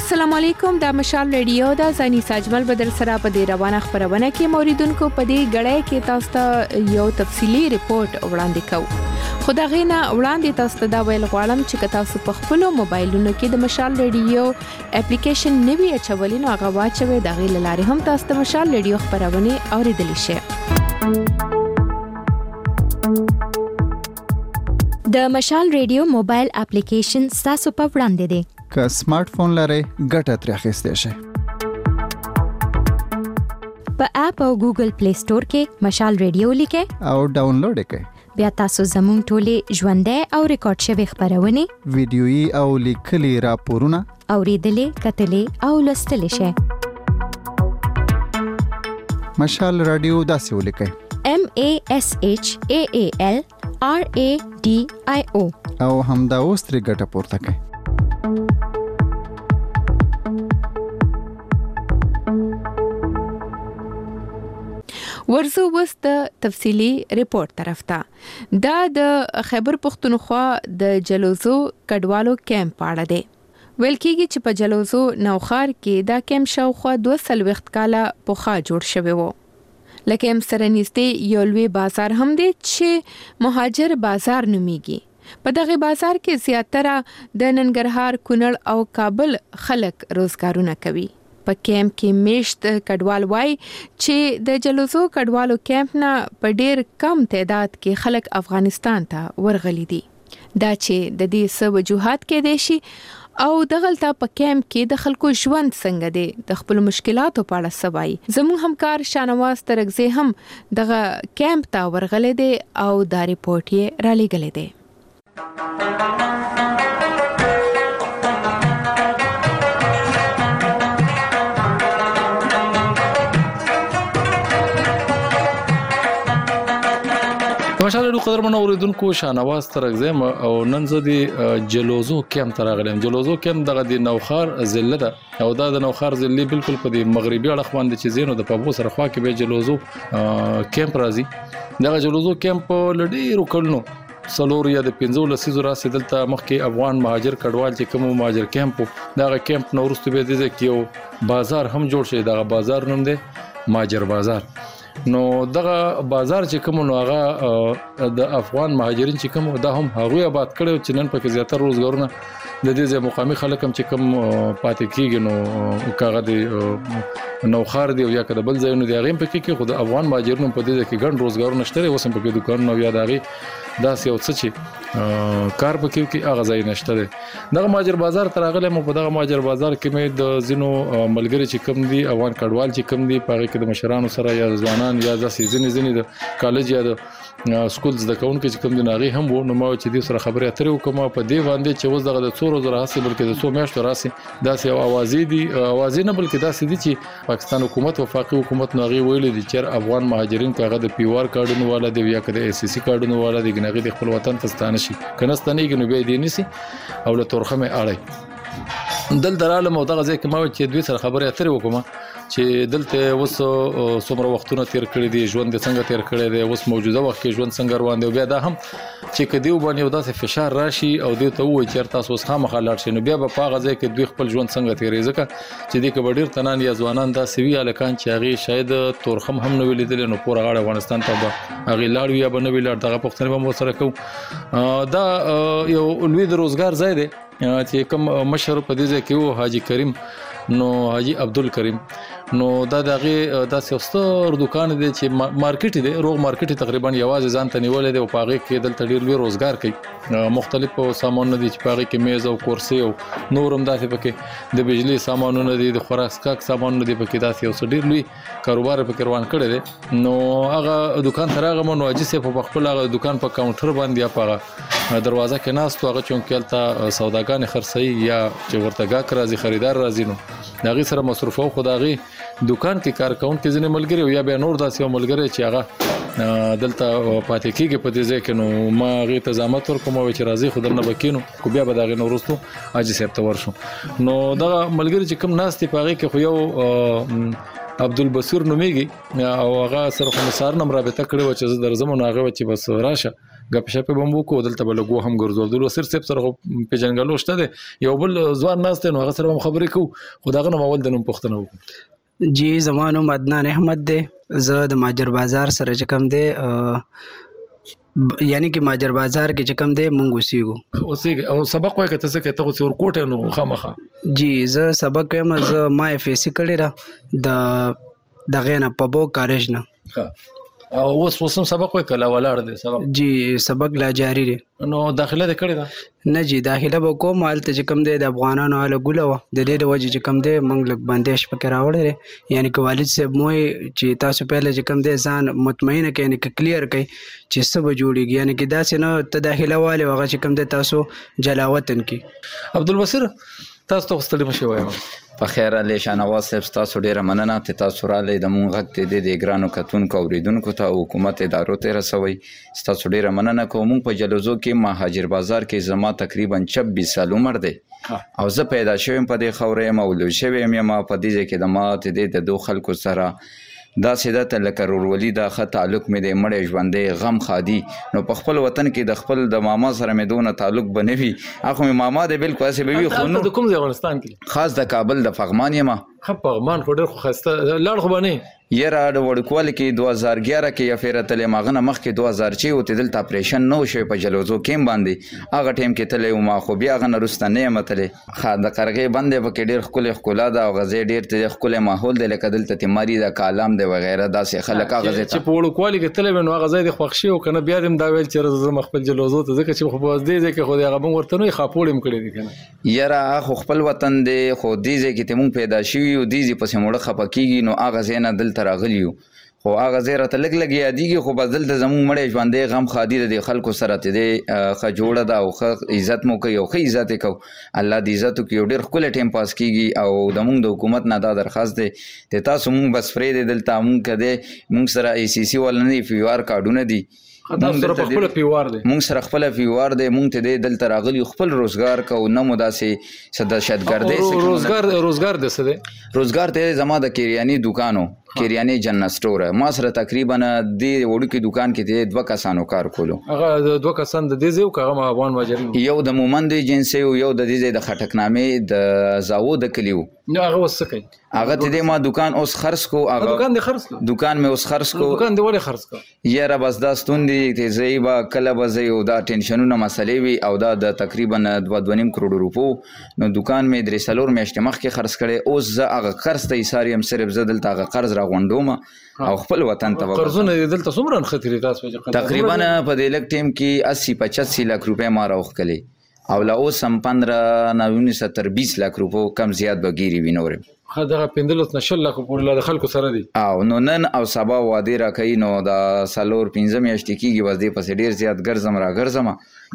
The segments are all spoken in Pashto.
السلام علیکم، دا مشال ریډیو دا زنی ساجمل بدر سره په دې روانه خبرونه کې موریدونکو په دې غړې کې تاسو ته یو تفصیلی ریپورت وړاندې کوم. خو دا غینه وړاندې تاسو ته دا ویل غواړم چې تاسو په خپل موبایلونو کې د مشال ریډیو اپلیکیشن نوی اچولې نو هغه واچوي، دا غي لاره هم تاسو ته مشال ریډیو خبرونه اوریدلی شي. د مشال ریډیو موبایل اپلیکیشن تاسو په وړاندې دی. که سمارټ فون لرئ ګټه ترې اخیستی شئ. په اپ او ګوګل پلی سٹور کې مشال ریډیو لیکئ او ډاونلوډ کړئ. بیا تاسو زموږ ټولې ژوندۍ او ریکارډ شوی خبرونه، ویډیويي او لیکلي راپورونه اوریدلې، کتلې او لوستلې شئ. مشال رادیو داسې ولیکئ: MASHAALRADIO او همدا اوس ترې ګټه پورته کړئ. ورزو وس د تفصیلی ریپورت طرف ته. دا د خیبر پختونخوا د جلوزو کډوالو کیمپ اړه دی. ویل کېږي چې په جلوزو نوخار کې دا کیمپ شاوخوا 200 کاله پخوا جوړ شوی وو. لکه هم سره نږدې یو لوی بازار هم دی چې مهاجر بازار نومیږي. په دغه بازار کې زیاتره د ننګرهار، کونړ او کابل خلک روزګارونه کوي. په کیمپ کې میشت کډوال وای چې د جلوزو کډوالو کیمپ نه په ډیر کم تعداد کې خلک افغانستان ته ورغلي دي. دا چې د دې څه وجوهات کې دي شي او دغلته په کیمپ کې د خلکو ژوند څنګه دی، د خپل مشکلاتو په اړه سوای. زموږ همکار شانواز ترغزی هم دغه کیمپ ته ورغلي دي او دا ریپورت یې را لېږلی دی. ماشاءالله قدرمن اوریدونکو، شانواز ترغزم او نن زه د جلوزو کیمپ ته راغلم. جلوزو کیمپ دغه د نوخار ضلع ده او دا د نوخار ضلع بالکل په د مغربي اړخ باندې چې زینو د پابو سره خوا کې به جلوزو کیمپ راځي. دغه جلوزو کیمپ لډیرو کلنو سلور یا د 15 لسیزو راسي دلته مخکې افغان مهاجر کډوال چې کوم مهاجر کیمپ دغه کیمپ نورسته به دي چې یو بازار هم جوړ شي. دغه بازار نوم دی مهاجر بازار. نو دغه بازار چې کوم نو هغه د افغان مهاجرین چې کوم دا هم هغه آباد کړو چې نن پکې زیاتره روزګارونه د دې ځای مقامي خلک هم چې کوم پاتې کیږي. نو کاغه د نوخار دی او یا کده بل ځای نو دی هغه پکې کې خود افغان مهاجرینو په دې کې ګڼ روزګارونه شته. اوس هم پکې دکانونه یا دغه داسې یو څه چې کار پکې کې هغه ځای نشته دی. دغه مهاجر بازار ترغله مو په دغه مهاجر بازار کې مې د زینو ملګری چې کوم دي افغان کډوال چې کوم دي په کې د مشرانو سره یا ځوانان یا د سیزنې د کالج یا د سکولز د کون کې کوم دي ناغي هم وو. نو ما چې دې سره خبرې اترې وکم په دې باندې چې وز دغه د څورو زره حاصل بلکې د 100 میاشتو راسي داسې یو اوازې دي، اوازې نه بلکې داسې دي چې پاکستان حکومت وفاقي حکومت ناغي ویلي دي چې افغان مهاجرین کاغه د پیوار کارډونو والا دی یا کده SSC کارډونو والا دی ګناغي د خپل وطن ته ستانه شي کنه ستنه کې نو به دي نسی او له تورخمه اړای دل دراله مو دغه ځکه ما چې دوی سره خبرې اترې وکم چې دلته اوس څومره وختونه تیر کړی دي، ژوند څنګه تیر کړی دی، اوس موجوده وخت کې ژوند څنګه روان دی. بیا دا هم چې کدیو باندې یو داسې فشار راشي او دوی ته وایي چې تاسو اوس خامخا لاړ شئ، نو بیا په هغه ځای کې دوی خپل ژوند څنګه تیرې ځکه چې د کبډیر تنان یا ځوانان دا سوي الکان چې هغه شاید تورخم هم نه ولیدل نو پور غاړه افغانستان ته هغه لاړ یا بنوي لاړ دغه پښتنه به مو سره کو. دا یو لوی د روزګار ځای دی چې کوم مشر په دې ځای کې وو حاجی کریم نو حاجی عبدالکریم. نو دا دغه داسې ستر دکان دی چې مارکیټ دی، روغ مارکیټ تقریبا یوازې ځان ته نیولې دی او پاغه کې دلته ډیر لوی روزګار کوي. مختلف سامانونه دي چې پاغه کې میز او کرسي او نورم داسې پکې د بجلی سامانونه دي، د خوراک سامانونه دي پکې داسې او ډیر لوی کاروبار پکې روان کړی دی. نو هغه دکان ترغه مو اجازه په خپل هغه دکان په کاونټر باندې یا په دروازه کې ناست هغه چونکې ته سوداګان خرڅي یا چې ورته گاک راځي خریدار راځي نو دغه سره مصرفو خدایي دکان کې کار کوون کې ځنه ملګری یا به نور داسې ملګری چې هغه دلته پاتې کېږي په دې ځای کې. نو ما غي تزامت ورکوم چې راځي خدای نه بکینو کو بیا به دغه نورستو اجي سپت ورشو. نو دغه ملګری چې کوم ناس ته پاغي کې خو یو عبدالبصیر نومیږي او هغه سره کوم سار نم رابطه کړو چې درځم نو هغه چې بس راشه غپ شپ بمبو کو دلته بل غو هم ګرځول وسر سپ سره پیژنګلو شته دی یو بل ځوان ناس ته نو هغه سره خبرې کو خداغه نو مول د نوم پښتنه وکړو جی زمانو عدنان احمد دی زه د ماجر بازار سره چې کوم دی یعنی کې ماجر بازار کې چې کوم دی مونږ اوسېږو او سبق وای کته څه کته څور کوټه نو خامخه جی زه سبق یم زه ما FSC کړی را د دغه نه په بو کالج نه او اوس سبق وای کله ولاړ دی سبق جی سبق لا جاری دی نو داخله دې کړی دا نه جی داخله به کوم حالت چې کوم دی د افغانانو حاله ګوله و د دې د وجه چې کوم دی مونږ لږ بندش پکې راوړی یعنی که والد صاحب موي چې تاسو پهله چې کوم دی ځان مطمئنه کړئ یعنی که کلیر کړئ چې څه به جوړیږي یعنی که داسې نه ته داخله والی هغه چې کوم دی تاسو جلاوطن کې عبدالبصیر تاسو ته ستړي مشي وایم په خیر علي شاهنواز صاحب تاسو ډیره مننه ته تاسو را لید مونږ غږ ته د ګرانو کتونکو اوریدونکو ته حکومت ادارو ته رسوي تاسو ډیره مننه کوم په جلوزو کې مهاجر بازار کې زما تقریبا 26 سال عمر دی او زه پیدا شوم په دې خورې مولود شوم یم په دې کې د ماته د دوه خلکو سره دا سیده ته لکه رورولي دا ښه تعلق مې د مړی ژوندې غم خادي نو په خپل وطن کې د خپل د ماما سره مې دونه تعلق به نه وي اخو مې ماما د بالکل هسې به وي خو نو د کوم ځای افغانستان کې خاص د کابل د فغمان یم پغمان خو ډېر خو ښایسته لاړ خو به نه یاره د وړوکوالي کې 2011 کې یا فیره تلې ماغه نه مخکې 2006 وتې دلته اپریشن نه وشوی په جلوزو کیم باندې هغه ټایم کې تللی وم خو بیا هغه نه وروسته نه یم تللی ښه د قرغې بند دی پکې ډېر ښکلی ښکلا ده او غزې ډېر ته ښکلی ماحول دی لکه دلته تیماري ده کالام دی وغیره داسې خلک هغه ځای ته چې په وړوکوالي کې تللی وې نو هغه ځای دې خوښ شي او که نه بیا دې هم دا ویل چې زه خپل جلوزو ته ځکه چې خو په دې ځای کې خو د هغه موږ ورته نه خاپوړ هم کړی دی که نه یاره خو خپل وطن دی خو دې ځای کې ته مونږ پیدا شوي یو دې ځای پسې موړه خفه کېږي نو هغه ځای نه دلته راغلي یو خو هغه ځای راته لږ لږ یادېږي خو بس دلته زمونږ مړی ژوندی غم خادي د دې خلکو سره ته دی ښه جوړه ده او ښه عزت مو کوي او ښه عزت یې کوو الله دې عزت وکړي یو ډېر ښکلی ټایم پاس کېږي او زمونږ د حکومت نه دا درخواست دی چې تاسو مونږ بس پرېږدئ دلته مونږ که دی مونږ سره ACC والا نه دي FVR کارډونه دي مونږ سره خپل FVR دی مونږ ته دی دلته راغلي خپل روزګار کوو نه مو داسې څه دهشتګردۍ روزګار د څه دی روزګار ته زما د کریاني دوکانو کریاني جنرال سټور ما سره تقریبا د وړوکي دوکان کې د 2 کسانو کار کولو هغه د 2 کسان د دې ځای او هغه افغان مهاجرین یو د مومند ایجنسی او یو د دې ځای د خټکنامې د زاو د کلیو نو هغه وس کوي هغه ته د ما دوکان اوس خرڅ کو هغه دوکان دې خرڅ کو دوکان مې اوس خرڅ کو دوکان دې ولې خرڅ کو یاره بس دا ستوندې ته زیبا کله به زی او دا ټینشنونه مسلې وي او دا د تقریبا 2.5 کروڑ روپو نو دوکان مې درې څلور میاشتې مخکې خرڅ کړی اوس زه هغه قرض ته ایسار یم صرف زه دلته هغه قرض راغونډوم او خپل وطن ته قرضونه دلته څومره نښتي تاسو تقریبا په دې لږ ټیم کې 80-85 لک روپۍ ما راوښکلې او لا اوس هم 15-19-20 لک روپو کم زیات به ګیري وي نورې دغه 15 لک پورې د خلکو سره دي او نو نن او سبا وعدې راکوي نو د 4-5 میاشتې کېږي بس دې پسې ډېر زیات ګرځم راګرځم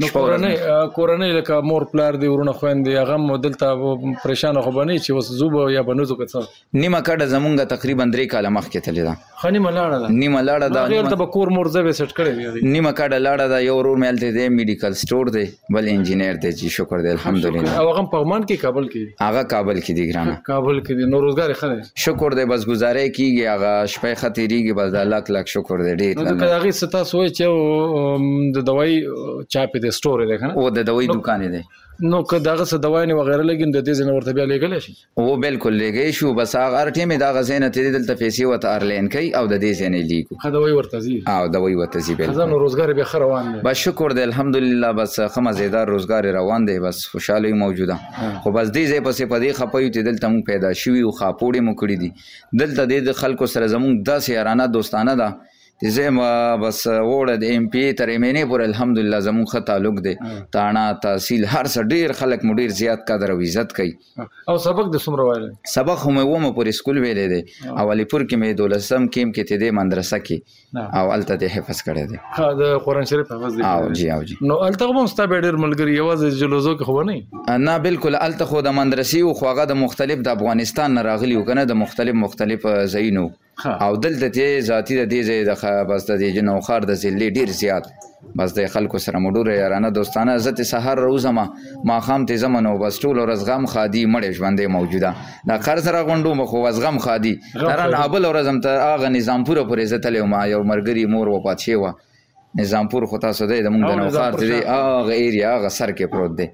نو کورنۍ لکه مور پلار دی ورونه خویندې هغه هم دلته پریشانه خو به نه چې اوس ځو به یا به نه ځو که څه نیمه کډه زمونږ تقریبا 3 کاله مخکې تللې ده ښه نیمه لاړه ده هلته به کور مور ځای به سیټ کړی دی نیمه کډه لاړه ده یو ورور مې هلته دی میډیکل سټور دی بل انجینر دی چې شکر دی الحمدلله او هغه هم پغمان کې کابل کې هغه کابل کې دی ګرانه کابل کې دی نو روزګار یې ښه دی شکر دی بس گزارې کېږي هغه شپې ښه تېرېږي بس د لاک شکر دی ډېر نو که د هغې څه تاسو وایي چې د دوایي چاپې دی سټور دی که نه او د دوایي دوکان دی نو که دغه څه دوایانې وغیره لګي د دې ځای نه ورته بیا لیږلی شي او بالکل لیږی شو بس هغه هر ټیم یې دغه ځای نه تېري دلته پیسې ورته آرلاین کوي او د دې ځای نه یې لیږو ښه دوایي ورته ځي او دوایي ورته ځي بالکل نو روزګار بیا ښه روان دی بس شکر دی الحمدلله بس ښه مزېدار روزګار روان دی بس خوشحالي موجوده خو بس دې ځای پسې په دې خفه یو چې دلته مونږ پیدا شوي او خاپوړې مو کړي دي دلته دې د خلکو سره زمونږ داسې یارانه دوستانه ده زه ما بس وړه د MP تر MNA پورې الحمدلله زمونږ ښه تعلق دی تاڼه تحصیل هر څه ډېر خلک مو ډېر زیات قدر او عزت کوي او سبق د څومره ویلی سبق خو مې ومه پورې سکول ویلی دی او علیپور کې مې 12 کیم کې ته دی مدرسه کې او هلته دې حفظ کړی دی د قرآن شریف حفظ دی او جی نو هلته خو هم ستا بیا ډېر ملګري یوازې جلوزو کې خو به نه بالکل هلته خو د مدرسې و خو هغه د مختلف د افغانستان نه راغلي و که نه د مختلف ځایونو او دلته ته ذاتي د دې ځای د بس د دې جنوخار د ضلع ډېر زیات بس د خلکو سره مو ډوره یارانه دوستانه زه ته سهار راوځم ماښام ته ځم نو بس ټوله ورځ غم خادي مړی ژوندی موجوده دا قرض راغونډوم خو بس غم خادي ترن بله ورځ هم تر هغه نظامپوره پورې زه تللی وم یو ملګري مور وفات شوې وه نظامپور خو تاسو دی د موږ د نوخار دی هغه ایریا هغه سر کې پروت دی.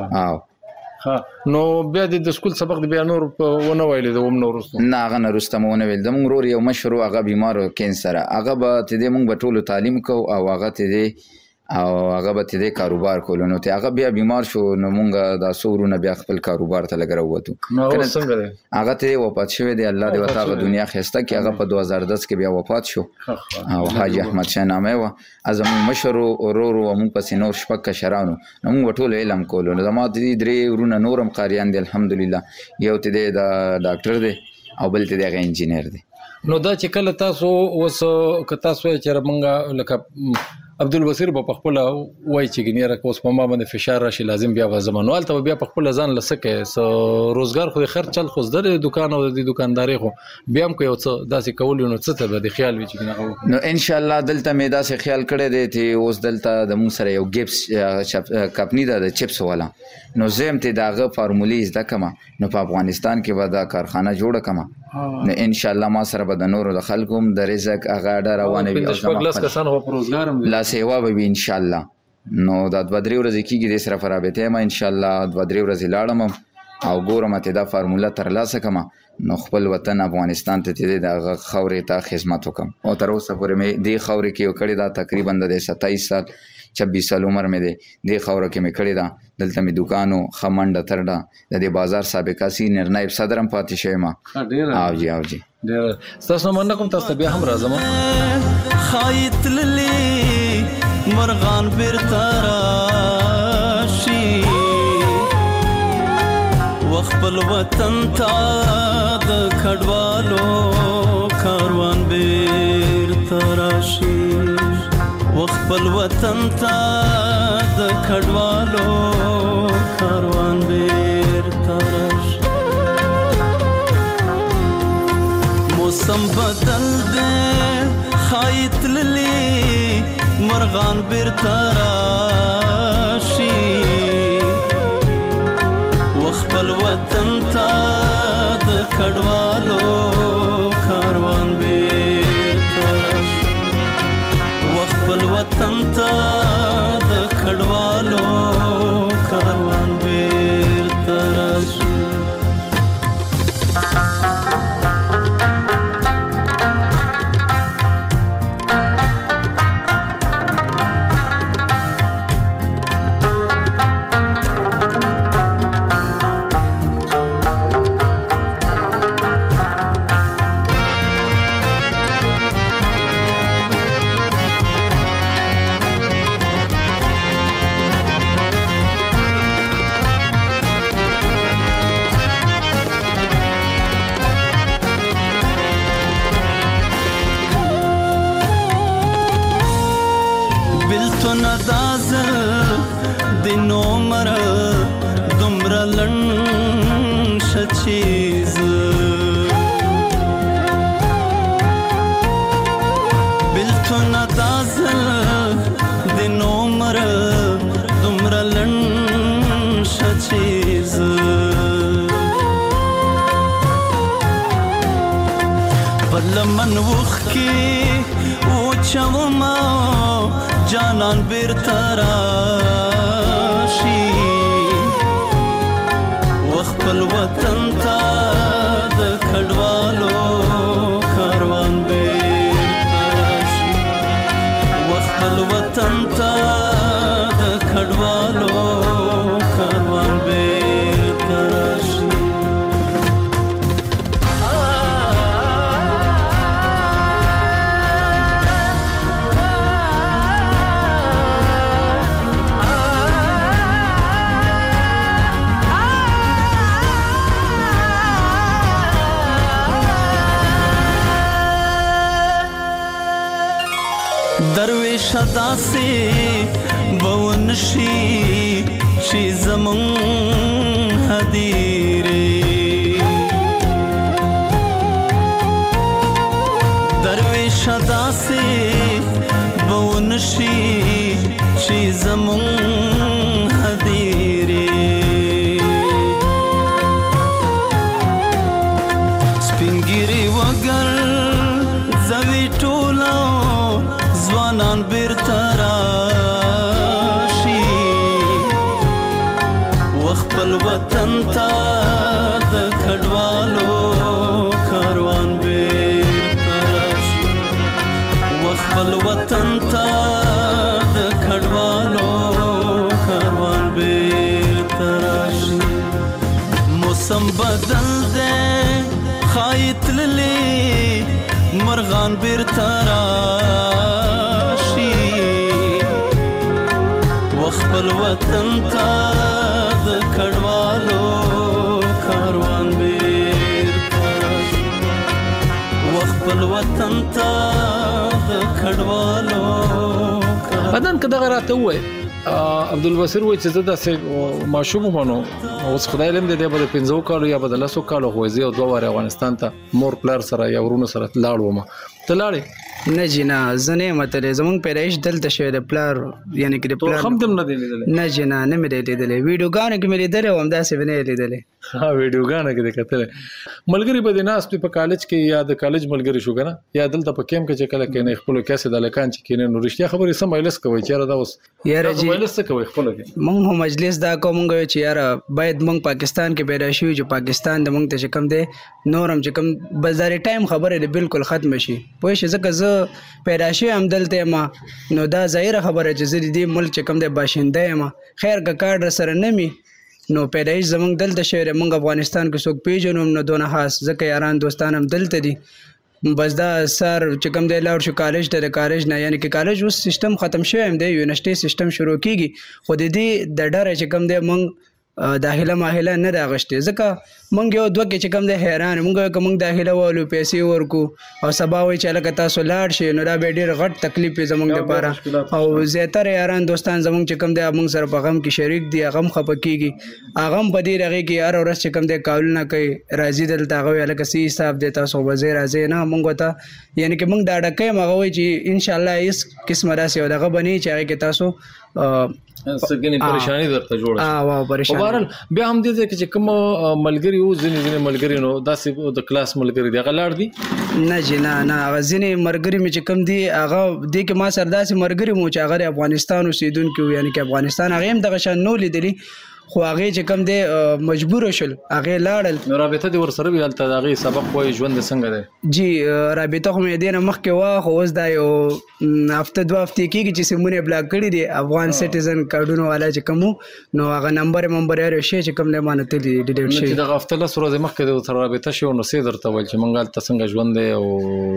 نو بیا د سکول سبق د بیا نور ونه ویل د وم نور وروسته نه هغه نه وروسته مو ونه ویل. د موږ ورور یو مشر هغه بیمار کینسر هغه به تدې موږ به ټولو تعلیم کو او هغه تدې به تدې کاروبار کولو. نو هغه بیا بیمار شو نو موږ دا سورونه بیا خپل کاروبار ته لګ راووتو. هغه تدې وفات شوی دی الله دې ورته دنیا خسته کې. هغه په 2010 کې بیا وفات شو او حاجی احمد شاه نامه و از موږ مشر ورور او موږ پسې نور شپږ کشرانو نو موږ ټول علم کولو. نو زما دې درې ورونه نورم قاریان دي الحمدلله. یو تدې دا ډاکټر دی او بل تدې هغه انجینر دی. نو دا چې کله تاسو اوس که تاسو چې موږ لکه عبدالبصیر په خپل وای چې ګنیره کوس په ما باندې فشار راشي لازم بیا زمانوال ته بیا په خپل ځان لسکه روزګار خو خیر چل خو زده دکان او د دکانداري خو بیا هم کو یو څه داسې کول نو څه ته د خیال وی چې نو ان شاء الله دلته مې داسې خیال کړی دی چې اوس دلته د مون سره یو ګیپس کمپنی ده د چپس والا نو زم ته داغه فارمولې زده کما نو په افغانستان کې به دا کارخانه جوړه کما نو ان شاء الله ما سره به د نورو د خلکو د رزق هغه ډیر روانه وي او خپل کسان هو روزګار لا سیوا به ان شاء الله. نو دا 2-3 ورځې کېږي د سره فرابطه ما ان شاء الله 2-3 ورځې لاړم او ګورم ته دا فارموله تر لاسه کما نو خپل وطن افغانستان ته د خاورې ته خدمت وکم. او تر اوسه پورې مې د خاورې کې کړی دا تقریبا د 27 سال 26 سال عمر مې دی د خاورې کې مې کړی دا. دلته مې دکانو خمنډه ترډه د بازار سابقه سینیئر نائب صدرم پاتې شوی ما. او جی تاسو مننه کوم. تاسو بیا هم راځم خایت للی مرغان بیرته راشي وخپل وطن ته د کډوالو کاروان بیرته راشي وخپل وطن ته د کډوالو کاروان بیرته راشي. موسم بدل دی خایت للی مرغان بیرته راشي وخپل وطن ته د کډوالو کاروان بیرته راشي وخپل وطن ته د کډوالو کاروان بیرته راشي. چیز بلتو ندازل دن عمر دمر لنش چیز پرلمن وخ کی اوچو ما جانان بیرتراشی وخپل وطن تا د کډوالو کاروان بیرته راشي وخپل وطن تا د کډوالو کاروان بیرته راشي. درویش داسې بونشي چې زمون هدیره درویش داسې بونشي چې زمون هدیره سپینګری وګر زوی ټولو ځوانان بیرته مرغان بیرته راشي وخپل وطن ته د کډوالو کاروان بیرته وخپل وطن ته د کډوالو بدن که دغه راته ووایي عبدالبصیر وایي چې زه داسې ماشوم ومنو اوس خدای علم دی به د 15 کالو یا به د 10 کالو خو زه 2 واره افغانستان ته مور پلار سره یا ورونو سره لاړ وم ته لاړې نه جی نه زه نه متلې زمونږ پیدایش دلته شوی د پلار یعنی کې د پلار هم دم نه دی لیدلې نه جی نه مې لیدلې ویډیوګانو کې مې لیدلې او همداسې به نه لیدلې ها ویډیوګانو کې د کتلې ملګری به د ناس په کالج کې یا د کالج ملګری شو کنه یا دلته په کیم کې چې کله کې نه خپل کیسه د لکان چې کې نه رښتیا خبرې سم ویلس کوي چې را دا اوس یاره جی ویلس کوي خپل کې مونږ هم مجلس دا کوم چې یاره باید مونږ پاکستان کې پیدا شو چې پاکستان د مونږ ته چې کم دی نورم چې کم بازاري ټایم خبره دی بالکل ختم شي پوه شي ځکه زه پیدا شوی هم دلته ما نو دا ظاهره خبره چې زه دې ملک چې کم دی باشنده یم خیر که کارډر سره نه می نو پیدایش زمونږ دلته شوی مونږ افغانستان کې څوک پیژنو نو دونه خاص ځکه یاران دوستان هم دلته دي بس دا سر چې کوم دی لاړ شو کالج ته د کالج نه یعنی کې کالج اوس سیستم ختم شوی هم دی یونیورسيټي سیستم شروع کیږي خو د دې د ډر چې کوم دی مونږ داخله ماهله نه راغشته ځکه مونږ یو دوه کې چې کوم دی حیران مونږ کوم داخله والو پیسې ورکو او سبا وای چې لکه تاسو لاړ شئ نو دا به ډیر غټ تکلیف زمونږ لپاره او زیاتره یاران دوستان زمونږ چې کوم دی مونږ سره په غم کې شریک دي غم خپکیږي هغه په دې رغه کې هر ورځ چې کوم دی کال نه کوي راځي دلته هغه لکه سی حساب دی تاسو وزیر راځي نه مونږ ته یعنی کې مونږ دا ډکه مغه وای چې ان شاء الله اس قسمه راسي او دغه بني چې هغه کې تاسو سګنې پریشانی درته جوړه واو پریشانی وبارل بیا هم دې چې کوم ملګری او ځینې ملګری نو داسې د کلاس ملګری دی غلاړ دي نه جی نه ځینې مرګري مې چې کوم دي هغه دې کې ما سره داسې مرګري مو چې هغه افغانستان اوسیدونکو یعنی کې افغانستان هغه هم دغه شان نو لیدلی خو هغه چې کوم دی مجبور شول هغه لاړل نو رابطه دي ور سره ویل ته هغه سبق وای ژوند څنګه دی جی رابطه خو مې دینه مخ کې وا خو اوس دا یو هفته 2 هفته کېږي چې سیمونه بلاک کړی دي افغان سټیزن کارډونو والا چې کوم نو هغه نمبر یې شي چې کوم له مانه ته ډیټ شي چې دغه هفته له ورځې مخ کې د رابطه شو نو سي درته وای چې مونږه تاسو څنګه ژوند دی او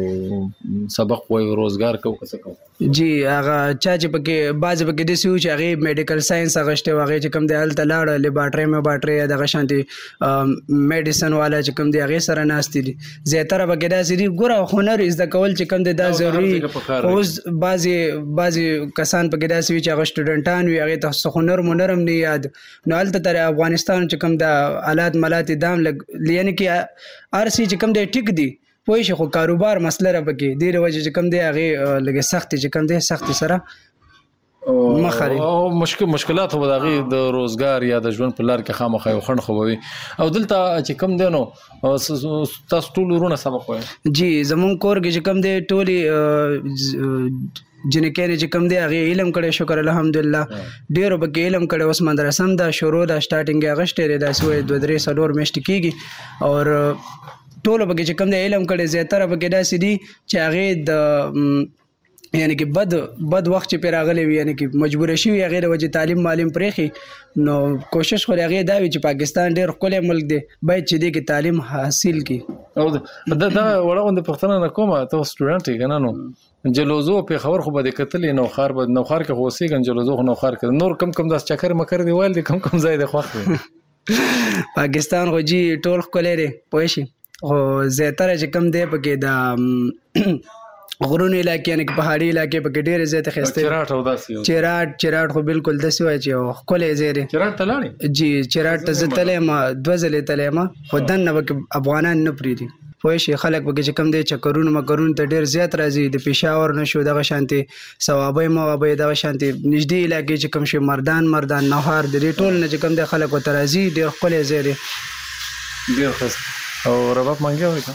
سبق وای روزګار کو څه کو جی هغه چې پکې باز پکې د سيو چې هغه میډیکل ساينس هغه شته هغه چې کوم دی هلته لیبارټري دغه شانتي میډیسن والا چې کوم دی هغه سره ناشتي دي زیاتره بګی دا سری ګوره هنر از د کول چې کوم دی دا ضروري اوس بعضي کسان پکې دا سوي چې هغه سټوډنټان وي هغه ته هنر مونرم نه یاد نو هلته تر افغانستان چې کوم دا آلات ملات دام یعنی کې ارسي چې کوم دی ټیک دی پوه شي خو کاروبار مسله را پکې دی وجه چې کوم دی هغه لګي سخت چې کوم دی سخت سره مخاري او مشکلات هو دغه د روزګار یا د ژوند په لار کې خامخا یو خند خووي او دلته چې کم دینو تاسو ټول ورونه سبق وایي جی زمون کور کې چې کم دی ټولي جنې کې چې کم دی هغه علم کړي شکر الحمدلله ډیرو به علم کړي اوس مدرسه هم دا شروع دا سٹارټینګ هغه شته دا سوې 2-3 میاشتې کېږي او ټول به چې کم دی علم کړي زیاتره به دا سدي چې هغه د یعنی کې بد وخت چې پیراغلی وي یعنی کې مجبور شي هغه د وجه تعلیم معلم پرېخي نو کوشش خو هغه دا وي چې پاکستان ډېر ښکلی ملک دی باید چې دې کې تعلیم حاصل کړي او دا وړاندې پښتنه نه کومه ته سټوډنټ یې کنه نو جلوزو په خبر خو به کتلې نو خار کې خو سیګن جلوزو خو نو خار کې نور کم داس چکر مکر دی وایل دی کم ځای دی خوښ پاکستان خو جی ټول ښکلی دی پوه شي خو زیاتره چې کم دی پکې دا غرونو علاقې یعنی پهاړي علاقې پکې ډېر زیات خسته چراټ خو بالکل داسې وای چې خپل زیره چراټ تلاړي جی چراټ ته زتلې ما 2 ځلې تلې ما خدان نه افغانان نه پریدي پوه شي خلک پکې چې کم دی چکرونه مکرونه ته ډېر زیات راځي د پېښور نشو دغه شانتي ثوابي موابي دغه شانتي نږدې علاقې چې کم شي مردان نهار د دې ټول نه چې کم دی خلک وته راځي ډېر خپل زیره ډېر خسته او رباب مانګه وای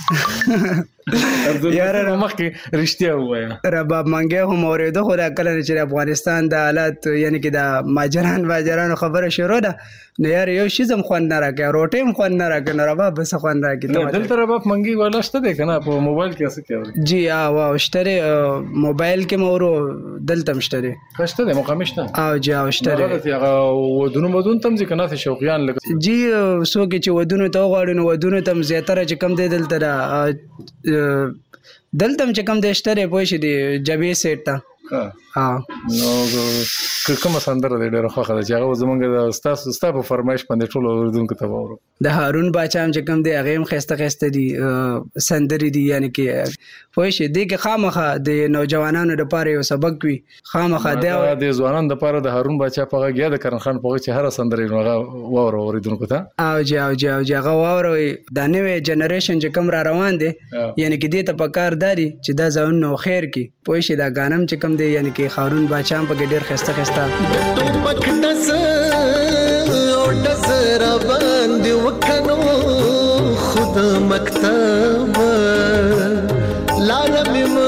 یاره مخکې رښتیا وایا رباب مانګه هم اورېدو خو دا کله چې افغانستان د حالات یعنی کې د ماجران خبره شروع ده نو یار یو شي زم خوان نه راکې روټي هم خوان نه راکې نو رباب بس خوان راکې دلته رباب مانګي ولا شته ده کنه په موبایل کې څه کوي جی واو شته موبایل کې مورو دلته مشته خشته ده مقامشته او جی او شته ودونو تم ځکه نه شوقيان لګ جی سو کې چې ودونو ته غواړي نو ودونو تم زیاتره چې کم دی دلته دلته هم چې کوم دی شته دی پوه شې د جبې سیټ ته نو کومه سندره دی ډېره خوښه ده چې هغه زمونږ ستا په فرمایش باندې ټولو اورېدونکو ته واورو؟ د هارون باچا هم چې کوم دی هغې هم ښایسته ښایسته دي سندرې دي یعنې کې پوه شې دې کې خامخا د نوجوانانو دپاره یو سبق وي خامخا د ځوانانو دپاره د هارون باچا په غږ یا د کرن خان په غږ چې هره سندره نو هغه واورو اورېدونکو ته او جي هغه واوروئ دا نوی جنریشن چې کوم را روان دی یعنې کې دې ته په کار دا دي چې دا ځایونه خیر کړي پوه شې دا ګانا هم چې کوم دی یعنې کې هارون باچا هم پکې ډېر ښایسته ټوپک ډز او ډز را باندې وکنو خود مکتب لاله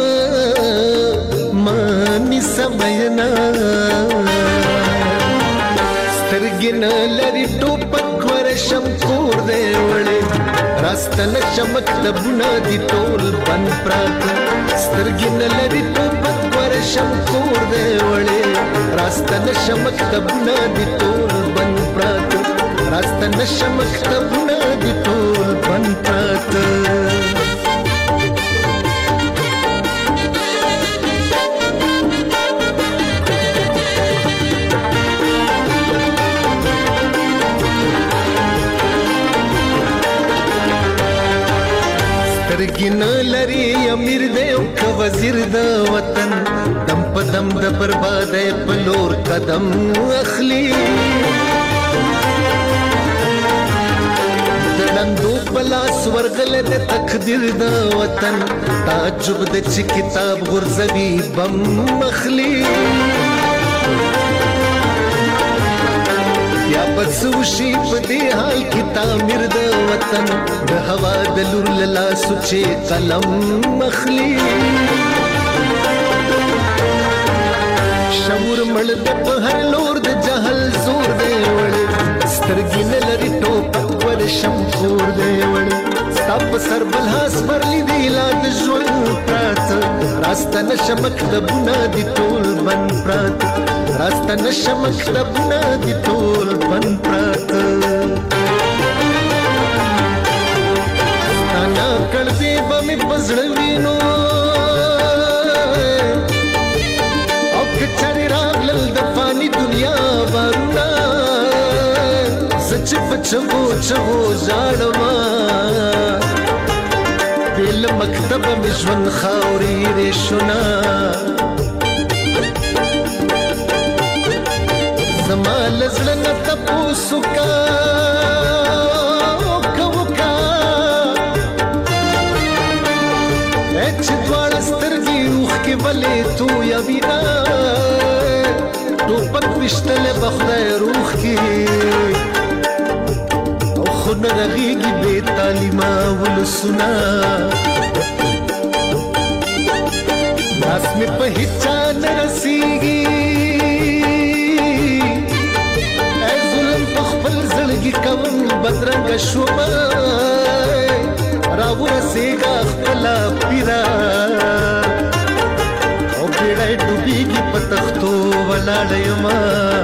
مې مانی سمینا سترګې نه لري ټوپک ورشم کور دی وړې راستل مکتبونه دي ټول بند پراته سترګې نه لري ټوپک ورشم کور دی وړې راستل مکتبونه دي ټول بند پراته راستل مکتبونه دي ټول بند پراته سترګې نه لري امیر دی او که وزیر د وطن دم په دم د بربادۍ په لور قدم اخلي د ړندو په لاس ورغلی د تقدیر د وطن تعجب د چې کتاب غورځوي بم اخلي یا بس وشي په دې حال کې تعمیر د وطن د هوا د لور له لاسو چې قلم اخلي شعور مړ د په هر لور د جهل زور دی وړې سترګې نه لري ټوپک ورشم کور دی وړې ستا په سر بل هاس ورلی دی لا د ژوند پراته راسته نشه مکتبونه دي ټول بند پراته راسته نشه مکتبونه دي ټول بند پراته ستا ناکړدې به مې په زړه وینو او که چارې راغلل د فاني دنیا بارونه زه چې په چغو چغو ژاړمه بې له مکتبه مې ژوند خاورې ریشونه زما له زړه نه تپوس وکړه چې دواړه سترګې اوښکې ولې تویوینه ټوپک ویشتلی به خدای روح کړي او خو نه رغېږي بې تعلیمه ولسونه لاس مې په هېچا نه رسېږي ای ظلم په خپل زړګي کوم بدرنګه شومه راورسېږه خپله پیره او بیړی ډوبېږي په تختو ولاړه یمه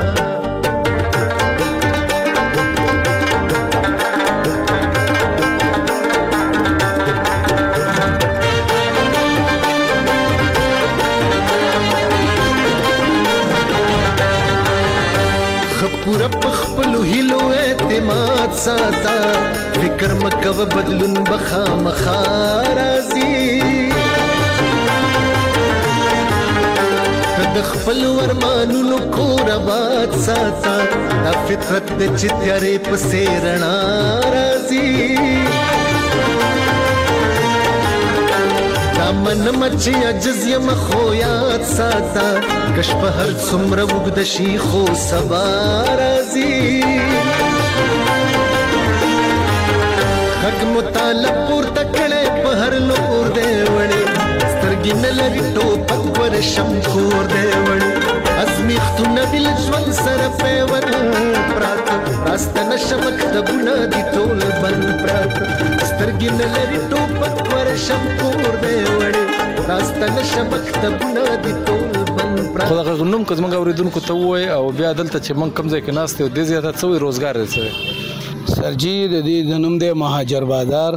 پورا په خپلو هیلو اعتماد ساته فکر مه کوه بدلون به خامخا راځي ته د خپلو ارمانونو کور آباد ساته دا فطرت دی چې تیارې پسې رڼا راځي دا منمه چې عجز یم خو یاد ساته کش په هر څومره اوږده شي خو سبا راځي غږ مو تاله پورته کړی په هر لور دی وړې سترګې نه لري ټوپک ورشم کور دی وړې ازمیښتونه دي له ژوند سره پیوند پراته راسته نشه مکتبونه دي ټول بند پراته سترګې نه لري ټوپک ورشم کور دی وړې راسته نشه مکتبونه دي ټول بند پراته خو دغه نوم که زموږ اورېدونکو ته ووایي او بیا دلته چې موږ کوم ځای کې ناست یو دې ځای ته څه وایي روزګار دی څه سر جی د دې د نوم دی مهاجر بادار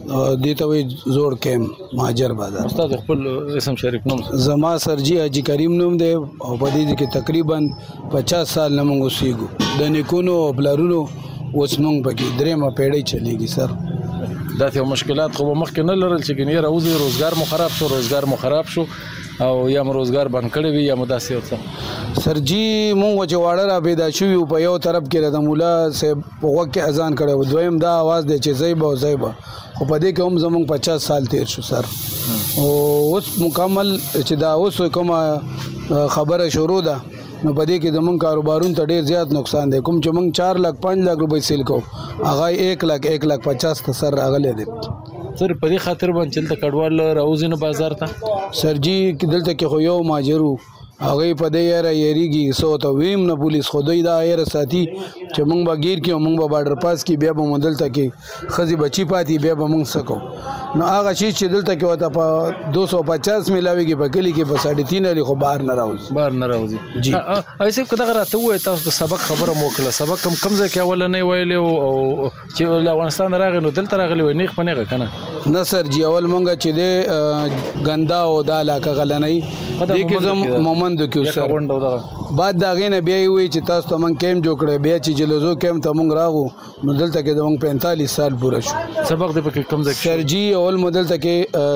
دې ته وایي زوړ کیمپ مهاجر بازار. استاد خپل اسم شریف نوم؟ زما سرجي حاجي کریم نوم دی او په دې کې تقریبا 50 سال نه موږ اوسېږو. د نیکونو او پلارونو اوس موږ پکې درېمه پیړۍ چلېږي سر. دا ته مشکلات خو مخکې نه لرل چې ګنې راوځي روزګار مو خراب شو او یا مو روزګار بند کړی وي یا مو داسې یو څه؟ سرجي مونږ چې واړه را پیدا شوي وو په یو طرف کې د مولا صاحب په غوږ کې اذان کړی و، دویم دا आवाज دی چې زیبه خو په دې کې هم زمونږ 50 سال تیر شو سر. او اوس مکمل چې دا اوس کومه خبره شروع ده نو په دې کې زمونږ کاروبارونو ته ډیر زیات نقصان دی. کوم چې مونږ 4 لک 5 لک روپۍ سیل کو هغه 1 لک 50 ته سر راغلی دی. سر په دې خاطر باندې چې دلته کډوال راوځي نو بازار ته سرجي دلته کې خو یو ماجرو هغه په دې یاره یریږي سو ته ویم نه پولیس خو دوی دا یاره ساتي چې مونږ به ګیر کې مونږ به بارډر پاس کې بیا به مونږ دلته کې ښځې بچي پاتې بیا به مونږ څه کوو. نو هغه شی چې دلته کې ورته په 250 میلاویږي په کلي کې په 3.5 خو بهر نه راوځي. جی ایسه کدا راته وای تاسو د سبق خبره موکله سبق کم ځای کې اول نه ویلې او چې افغانستان راغلی نو دلته راغلی وای نیغ پنیغه کنه نه سر جی اول مونږ چې د ګندا او د علاقه غلنۍ دې کې زم مومندو کې سر بعد دا غینه بیا وی چې تاسو ته مونږ کیم جوړ کړی بیا چې جلوزو کیم ته مونږ راغو نو دلته کې د مونږ 45 سال پوره شو. سبق دې پکې کم ځای سر جی اول مدل ته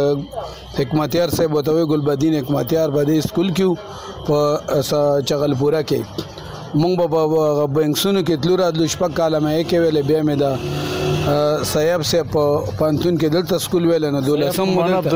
کې حکمتیار صاحب وتوي ګلبدین حکمتیار باندې سکول کې په چغلپورا کې مونږ په بنکسونو کې تلو راتلو شپږ کاله مې کې ویلې بیا مې دا صاحب سے پانتون کې دلته سکول ویل نه دولسم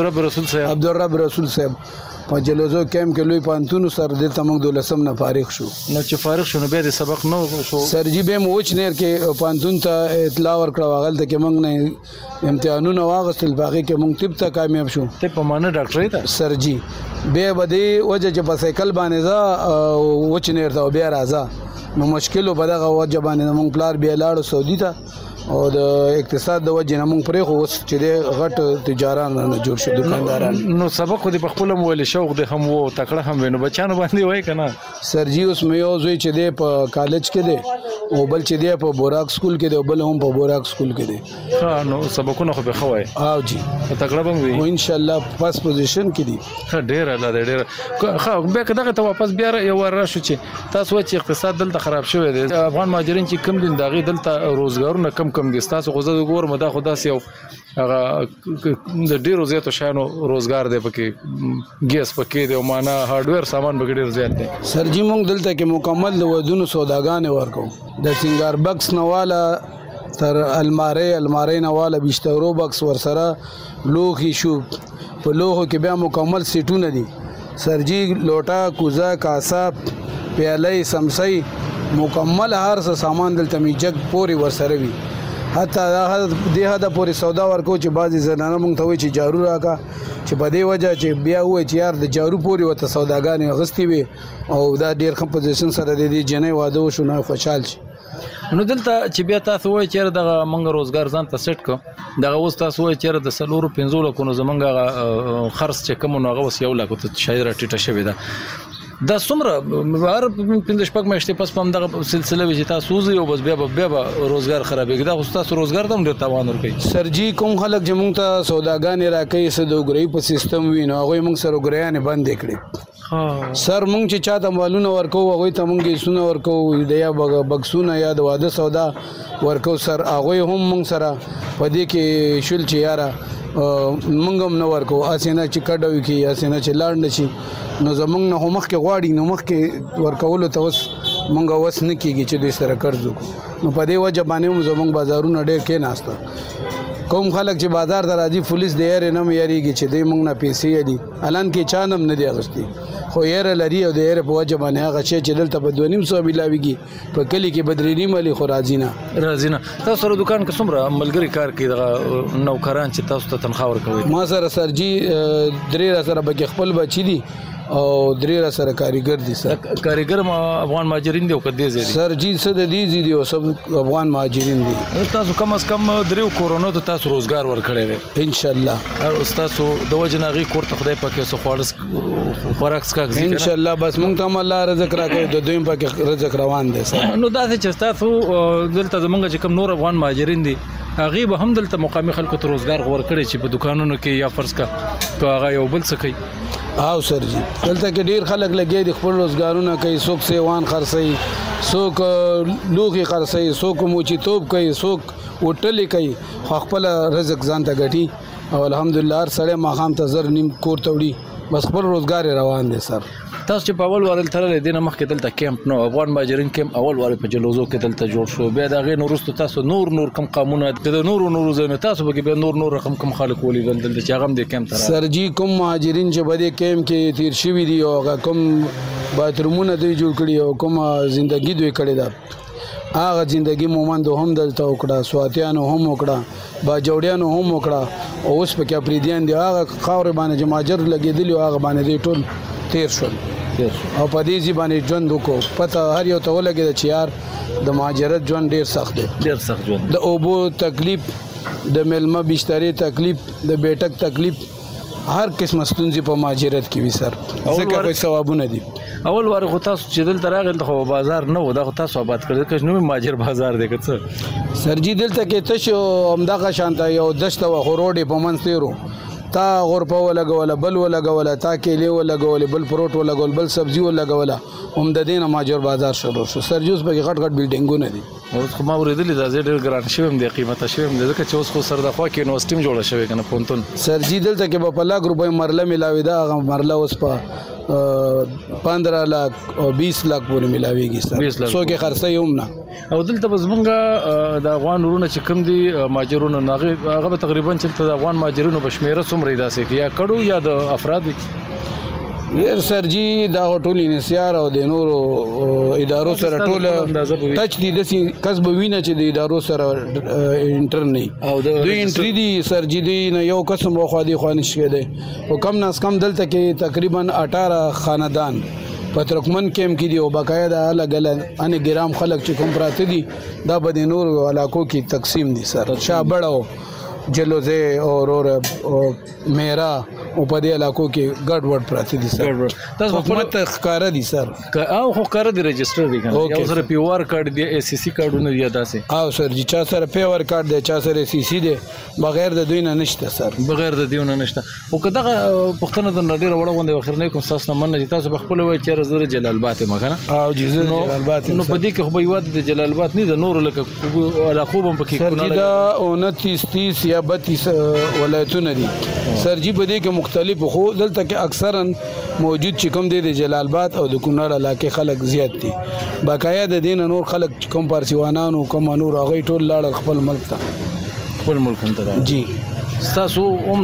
عبدالرب رسول صاحب په جلوزو کیم کې لوی پانتون سر دلته موږ دولسم نه فارغ شو. نو چې فارغ شو نو بیا د سبق نو شو سر جی به موچ نیر کې پانتون ته اطلاع ورکړه واغل ته کې موږ نه امتحانونه واغستل باقي کې موږ طب ته کامیاب شو. ته په مانه ډاکټري ته سر جی به بده وجه چې په سایکل باندې ځا وچ نیر ته بیا راځه نو مشکل په دغه وجه باندې موږ پلار بیا لاړو سعودي ته او د اقتصاد د وجه نه موږ پرې خو اوس چې د غټ تجاران نه جوړ شو دکانداران. نو سبق خو د خپل مویل شوق د هم وو تکړه هم وینو بچانو باندې وای کنه سر جی اوس مې یو زوی چې دی په کالج کې دی او بل چې دی په بوراک سکول کې دی او بل هم په بوراک سکول کې دی. ها نو سبقونه خو به خوای او جی تکړه بم وي او ان شاء الله فرست پوزیشن کې دی. ها ډیر الله ډیر خو به کداغه ته واپس بیا یو ور شو چې تاسو چې اقتصاد دلته خراب شوی دی افغان مهاجرین چې کم دین داغي دلته روزګارونه کم دي تاسو غوځه ګور مدا خدا سي او هغه د ډیرو زیاتو شانو روزګار دی پکې ګیس پکې دی او معنا هارډویر سامان پکې ډیر زیات دی. سر جی مونږ دلته کې مکمل د ودونو سوداګانې ورکو د سنگار بکس نواله تر الماری نواله بشتورو بکس ورسره لوخي شو په لوخو کې بیا مکمل سیټونه دي سر جی لوټا کوزه کاسا پیالې سمسي مکمل هر څه سامان دلته می جگ پوری ورسره وي حتی دې هدا پوری سودا ورکو چې بعضی زنانه مونږ ته وي چې جارو راکا چې په دې وجه چې بیا وای چې یار د جارو پوری وته سوداګانې غستی وي او دا ډیر خپل پوزیشن سره د دې جنې واده وشو نه خوشحال شي. نو دلته چې بیا تاسو وای چې دغه منګ روزګار ځان ته سیټ کو دغه اوس تاسو وای چې د سلورو 15 لکونو زمونږ خرڅ چې کوم نو هغه وس یو لکه ته شاید راټیټه شوی ده دا څومره هر 15 شپږ میاشتې پس په دغه سلسله وی چې تاسو زه یو بس بیا روزګار خرابېږي دا خو تاسو روزګار دم ډیر تاوان ورکوي. سر جی کوم خلک چې مونږ ته سوداګانې راکوي څه د وګړي په سیستم وي نو هغوی مونږ سره وګړیانې بندې کړي. سر مونږ چې چاته مالونه ورکو هغوی ته مونږ یې سونه ورکو د یا بکسونه یا د واده سودا ورکو سر هغوی هم مونږ سره په دې کې شول چې یاره مونږ هم نه ورکو اسې نه چې کډه وکړي اسې نه چې لاړ نه شي نو زمونږ نه مخکې غواړي نو مخکې ورکولو ته اوس مونږ وس نه کېږي چې دوی سره قرض وکړو نو په دې وجه باندې هم زمونږ بازارونه ډېر کېناسته. کوم خلک چې بازار ته راځي پولیس د یارې نه هم یارېږي چې دوی مونږ نه پیسې دي الان کې چا نه هم نه دي اخیستي خو یاره لري او د یارې په وجه باندې هغه شی چې دلته په 2.5 میلاویږي په کلي کې بدرېني مالي خو راځي نه. تاسو سره دکان کې څومره ملګري کار کوي دغه نوکران چې تاسو ته تنخواه ورکوي؟ ما سره سر جی درې سره به خپل بچی دي او درې سره کاریګر دي. سر کاریګر افغان مهاجرین دي او کدي زی سر جی څه د دې دي او سب افغان مهاجرین دي. تاسو کم از کم درو کورونو ته تاسو روزګار ورکړی دی ان شاء الله او تاسو د وجناغي کور ته خدای پاک سو خوراک سکا ان شاء الله بس مونږ ته الله رزق راکړي د دویم پاک رزق روان دي. نو دا چې تاسو دلته زمونږ چې کم نور افغان مهاجرین دي هغه به هم دلته مقامي خلکو ته روزګار ورکړي چې په دکانونو کې یا فرض کا هغه یو بل څه کوي. او سر جی دلته کې ډیر خلک لګي د خپل روزګارونه کوي، څوک سیوان خرڅي، څوک لوخي خرڅي، څوک موچی توپ کوي، څوک هوټل کوي، خپل رزق ځان ته ګټي او الحمدلله هر سړی ماخام ته زر نیم کور ته وړي، بس خپل روزګار روان دي. سر تاسو چې په اول وارل تلل دي نه مخکې دلته کیمپ نو افغان مهاجرین کیمپ اول وارل په جلوزو کې دلته جوړ شو، بیا دا غي نورستو تاسو نور کم قانون د نور زنه تاسو به نور رقم کم خلک ولې دلته چې هغه د کیمپ تر سر جی کوم مهاجرین چې بده کیمپ کې تیر شوی دي او کوم باترومونه دوی جوړ کړي او کوم ژوندۍ دوی کړي دا هغه ژوندۍ مومند هم دلته وکړه، سواتیانو هم وکړه، با جوړیانو هم وکړه او اوس په کې پریديان دي هغه خاور باندې جماجر لګیدلی او هغه باندې دی ټول تیر شول او په دې ځبانې ژوند وکړو. پته هر یو ته ولګید چې یار د مهاجرت ژوند ډیر سخت دی، ډیر سخت ژوند، د اوبو تکلیف، د ملمه بشتري تکلیف، د بیٹک تکلیف، هر قسم ستونزې په مهاجرت کې وي. سر ځکه کوئی ثوابونه دي. اول واره خو تاسو چې دلته راغل خو بازار نه و، دا خو تاسو آباد کړل که نو مهاجر بازار دی که څه؟ سر جی دلته کې تاسو همدغه شانته یو دشته و خو روډې په منځ تیرو، تا غرپه ولګوله، بل ولګوله، تا کیلې ولګولې، بل پروت ولګول، بل سبزي ولګوله، هم د دې نه مهاجر بازار شروع شو. سر جی اوس پکې غټ بلډینګونه دي. اوس خو ما اورېدلې دا ډېر ګران شوی هم دی، قیمته شوی هم دی، ځکه چې اوس خو سر د خوا کې یونیورسټي هم جوړه شوې که نه پوهنتون. سر جي دلته کې به په لاک روپۍ مرله میلاوېده، هغه مرله اوس په 15 लाख او 20 लाख پورې میلاویږي. سر څوک یې خرڅوي هم نه. او دلته به زمونږ د افغان ورونه چې کوم دي مهاجرونه هغه به تقریبا چې د افغان مهاجرینو په شمېره څومره یې داسې یا کډو یا د افراد ډېر سر جي دا ټول انحصار او د نورو ادارو سره ټول ټچ دي، داسې کس به وینه چې د ادارو سره انټر نه دوی انټري دي. سر جي دوی نه یو قسم خوا دي خوا نشي کېدی او کم ناس کم دلته کې تقریبا 18 خاندان په ترکمن کیمپ کې دي او باقاعده الګ الګ ان ګرام خلک چې کوم پراته دي دا به د نورو علاقو کې تقسیم دي. سر شابړو، جلوزه او میرا او په دې علاقو کې ګډ وډ پراته دي. سر تاسو حکومت ښکارا دي سر او خو ښکارا دي رجستر دي کنه، یو سره پی ور کارت دی، ای سی سی کارتونه دی داسې. او سر چې چا سره پی ور کارت دی، چا سره سی سی دی، بغیر د دوی نه نشته. سر بغیر د دوی نه نشته. او که دغه پښتنه د نړۍ وړه غونډه اخرنۍ کوم تاسو نه مننه چې تاسو په خپل وای چې زره جلال آباد ما کنه او جزیره جلال آباد نو په دې کې خو به یواد د جلال آباد نه د نور لکه علاقو هم پکې کونه دا 29 30 یا 32 ولایتونه دي. سر جی په دې کې مختلف خو دلته کې اکثرا موجود چې کوم دی د جلال آباد او د کونړ علاقې خلک زیات دي. باقاعده دین نور خلک کوم پارسیوانانو کوم نور هغه ټول لاړ خپل ملک ته، خپل ملک ته. جی تاسو هم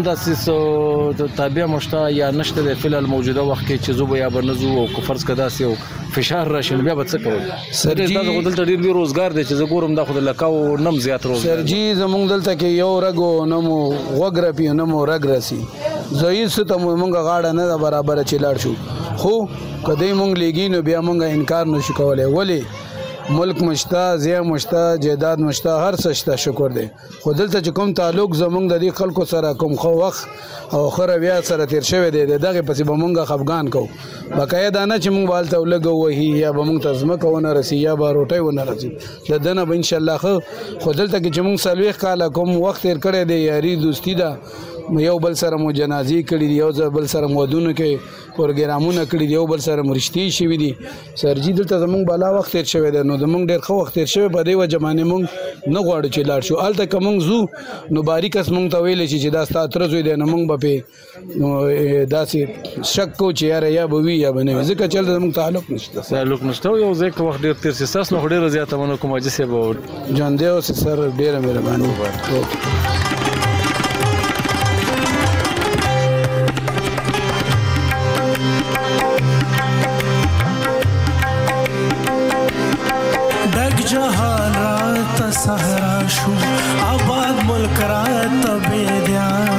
د تابع مشته یا نشته د فعل موجوده وخت کې چې زوب یا بنزو او فرض کدا سي او فشار راشي بیا به څه کوي؟ سر جی دا دلته ډیر روزګار دی چې زه ګورم دا خو د لکاو نم زیات روزګار. سر جی زمونږ دلته کې یو رګو نمو وګره پی نمو رګ راسي زوی ست مونږه غاړه نه برابر چې لاړ شو، خو کدی مونږ لګینو بیا مونږه انکار نشو کولای. ولی ملک مشتا، زیا مشتا، جیداد مشتا، هر څه شته شکر دی. خو دلته چې کوم تعلق زمونږ د دې خلکو سره کوم خو وخت او خره بیا سره تیر شوی دی دغه پسې به مونږه خفغان کو. باقاعده نه چې مونږ بالته ولګو وهي یا به مونږ ته ځمکه ونه رسي یا به روټۍ ونه رسي د دنه به ان شاء الله خو دلته کې چې مونږ 40 کاله کوم وخت تیر کړی دی، یاري دوستی ده، یو بل سره مو جنازي کړي دي، یو بل سره مودونه کې پروګرامونه کړي دي، یو بل سره مرشتي شوي دي. سر جی دلته زمونږ بالا وخت تیر شوی دی، نو زمونږ ډېر ښه وخت تیر شوی په دې وجه باندې مونږ نه غواړو چې لاړ شو. هلته که مونږ ځو نو باري کس مونږ ته ویلی شي چې دا ستا تره زوی دی، نو مونږ به پرې داسې شک کوو چې یاره یا به وي یا به نه وي، ځکه چې هلته زمونږ تعلق نشته. تعلق نشته یو ځای که وخت ډېر تیر شي ستاسو نه خو ډېره زیاته مننه کوم حاجي صاحب ژوندی اوسې. سر ډېره مهرباني. جهان رات سهرا شو آباد ملک رات بیدیان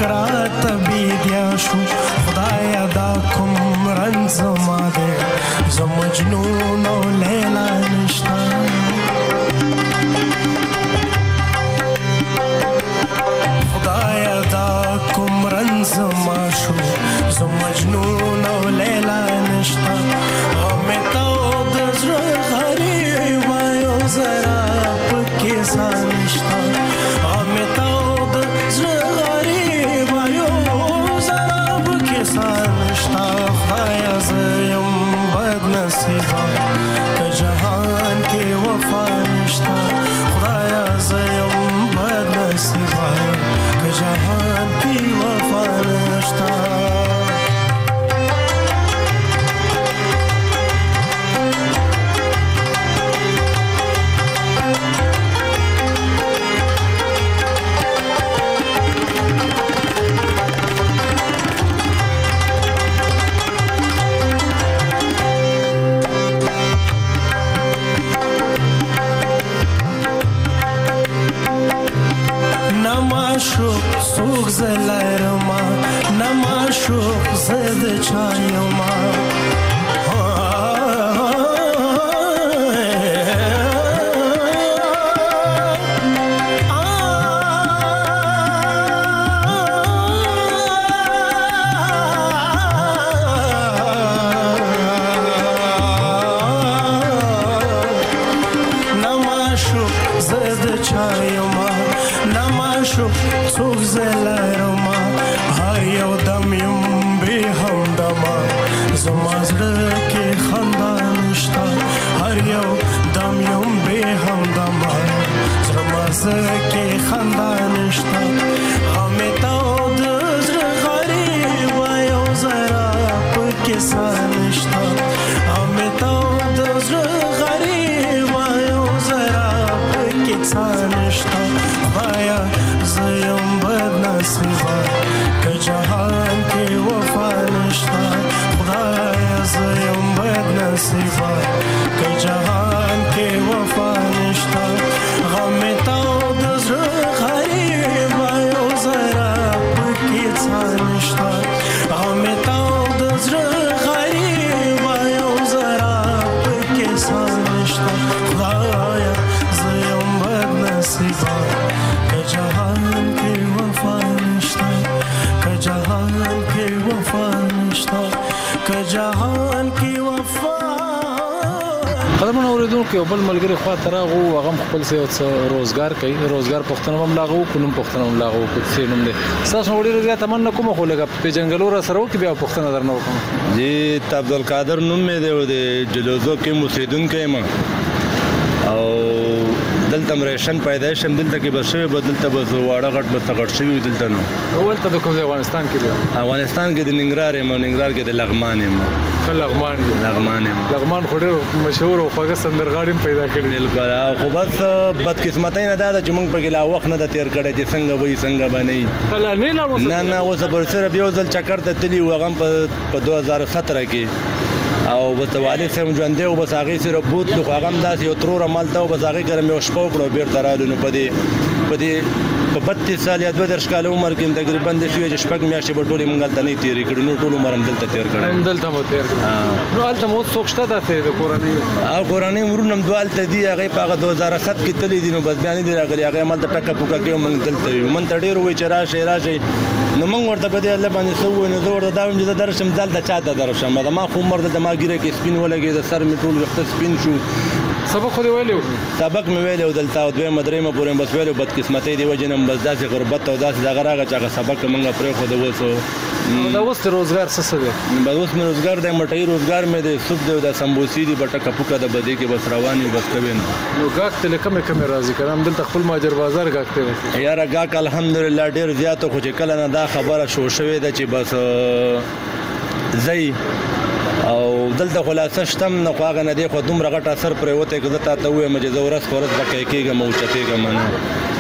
راته بیدیا شو خدایا دا کوم رنځ زما دی زه مجنون او لیلا نشته خدایا دا کوم رنځ زما شو زه مجنون او لیلا نشته غمې ته د زړه غریبه یو ذره پکې ساه نشته غمې ته د زړه غریبه یو ذره پکې ساه نشته خدایا زه یم بد نصیبه که جهان کې وفا نشته خدایا زه یم بد نصیبه که جهان کې وفا نشته سوق زلایرما نما شوق زد چایما نما شوق زد چایما نما شوق څوک زلایرما هر یو دم یم بې همدمه زما زړه کې خندا نشته هر یو دم یم بې همدمه زما زړه کې خندا نشته غمې ته د زړه غریبه یو ذره پکې ساه نشته غمې ته د زړه غریبه یو ذره پکې ساه نشته خدایا زه یم بد نصیبه که جهان کې وفا نشته خدایا زه یم بد نصیبه که جهان کې وفا نشته غمې ته د زړه غریبه یو ذره پکې ساه نشته غمې ته د زړه غریبه یو ذره پکې ساه نشته خدایا زه یم بد نصیبه که جهان کې وفا نشته که جهان کې وفا نشته که جهان کې وفا قدمونه اوریدونکو یو بل ملګری خوا ته راغو هغه خپل څه روزګار کوي روزګار پښتنه هم لاغو کوم پښتنه هم لاغو کوم څه نوم دی تاسو وړي زیات تمنا کوم خو لګه په جنگلو را سره وکي بیا پښتنه درنه وکم جی عبدالقادر نوم مې دی د جلوزو کې مسیدونکو یم او دلته مریشن پیدا شم دلته کې بس شوی بدلته بس واړه غټ بس غټ شوی دلته نو اول ته د کوم افغانستان کې دی افغانستان کې د ننګرهار یم ننګرهار کې د لغمان یم لغمان خو ډېر مشهور او خوږه سندرغاړي پیدا کړی بالکل خو بس بدقسمتۍ نه ده چې موږ پکې لا وخت نه د تیر کړی چې څنګه وایي څنګه به نه وي نه اوس به صرف یو ځل چکر ته تلي وو هغه په 2017 کې او بس والد صاحب ژوندی او بس هغې سره بوتلو خو هغه هم داسې یو تروره مالته و بس هغې کره مې یو شپه وکړو بېرته رالو نو په دې په 32 سال یا 32 کال عمر کې تقریبا د شوې چې شپږ میاشتې به ټولې موږ هلته نه تېرې کړي نو ټول عمر هم دلته تېر کړی نو هلته مو څوک شته داسې د کورنۍ کورنۍ ورونه هم دوه هلته دي هغې په هغه 2007 کې تللي دي نو بس بیا نه دي راغلي هغې هم هلته ټکه پوکه کوي موږ دلته یو موږ ته ډېر ووایي چې راشئ نو موږ ورته په دې الله باندې څه ووایو نو زه ورته دا وایم چې زه درشم دلته چا ته درشم زما خو عمر دلته ما ږیره کې سپین ولګېد سر مې ټول ویښته سپین شو سبق خو دې ویلی سبق مې ویلی و دلته دویمه درېیمه پورې بس ویلی و بدقسمتۍ دې وجې نه بس داسې غربت او داسې دغه راغی چې هغه سبق موږ پرېښود اوس دا اوس د روزګار څه دی بس اوس مې روزګار دی مټۍ روزګار مې دی سوپ دی د سمبوسي دي بټکه پوکه د بدې کې بس روان یو بس کوي نو ګاک ته له کمې راځي که نه دلته خپل ماجر بازار ګاک ته یاره ګاک الحمدلله ډېر زیات خو چې کله نه دا خبره شو شوې ده چې بس ځئ او دلته خلاصه شتم نه خو هغه نه دی خو دومره غټ اثر پرېوتی که زه تا ته ووایم چې زه ورځ په ورځ بقی کېږم او اوچتېږم نه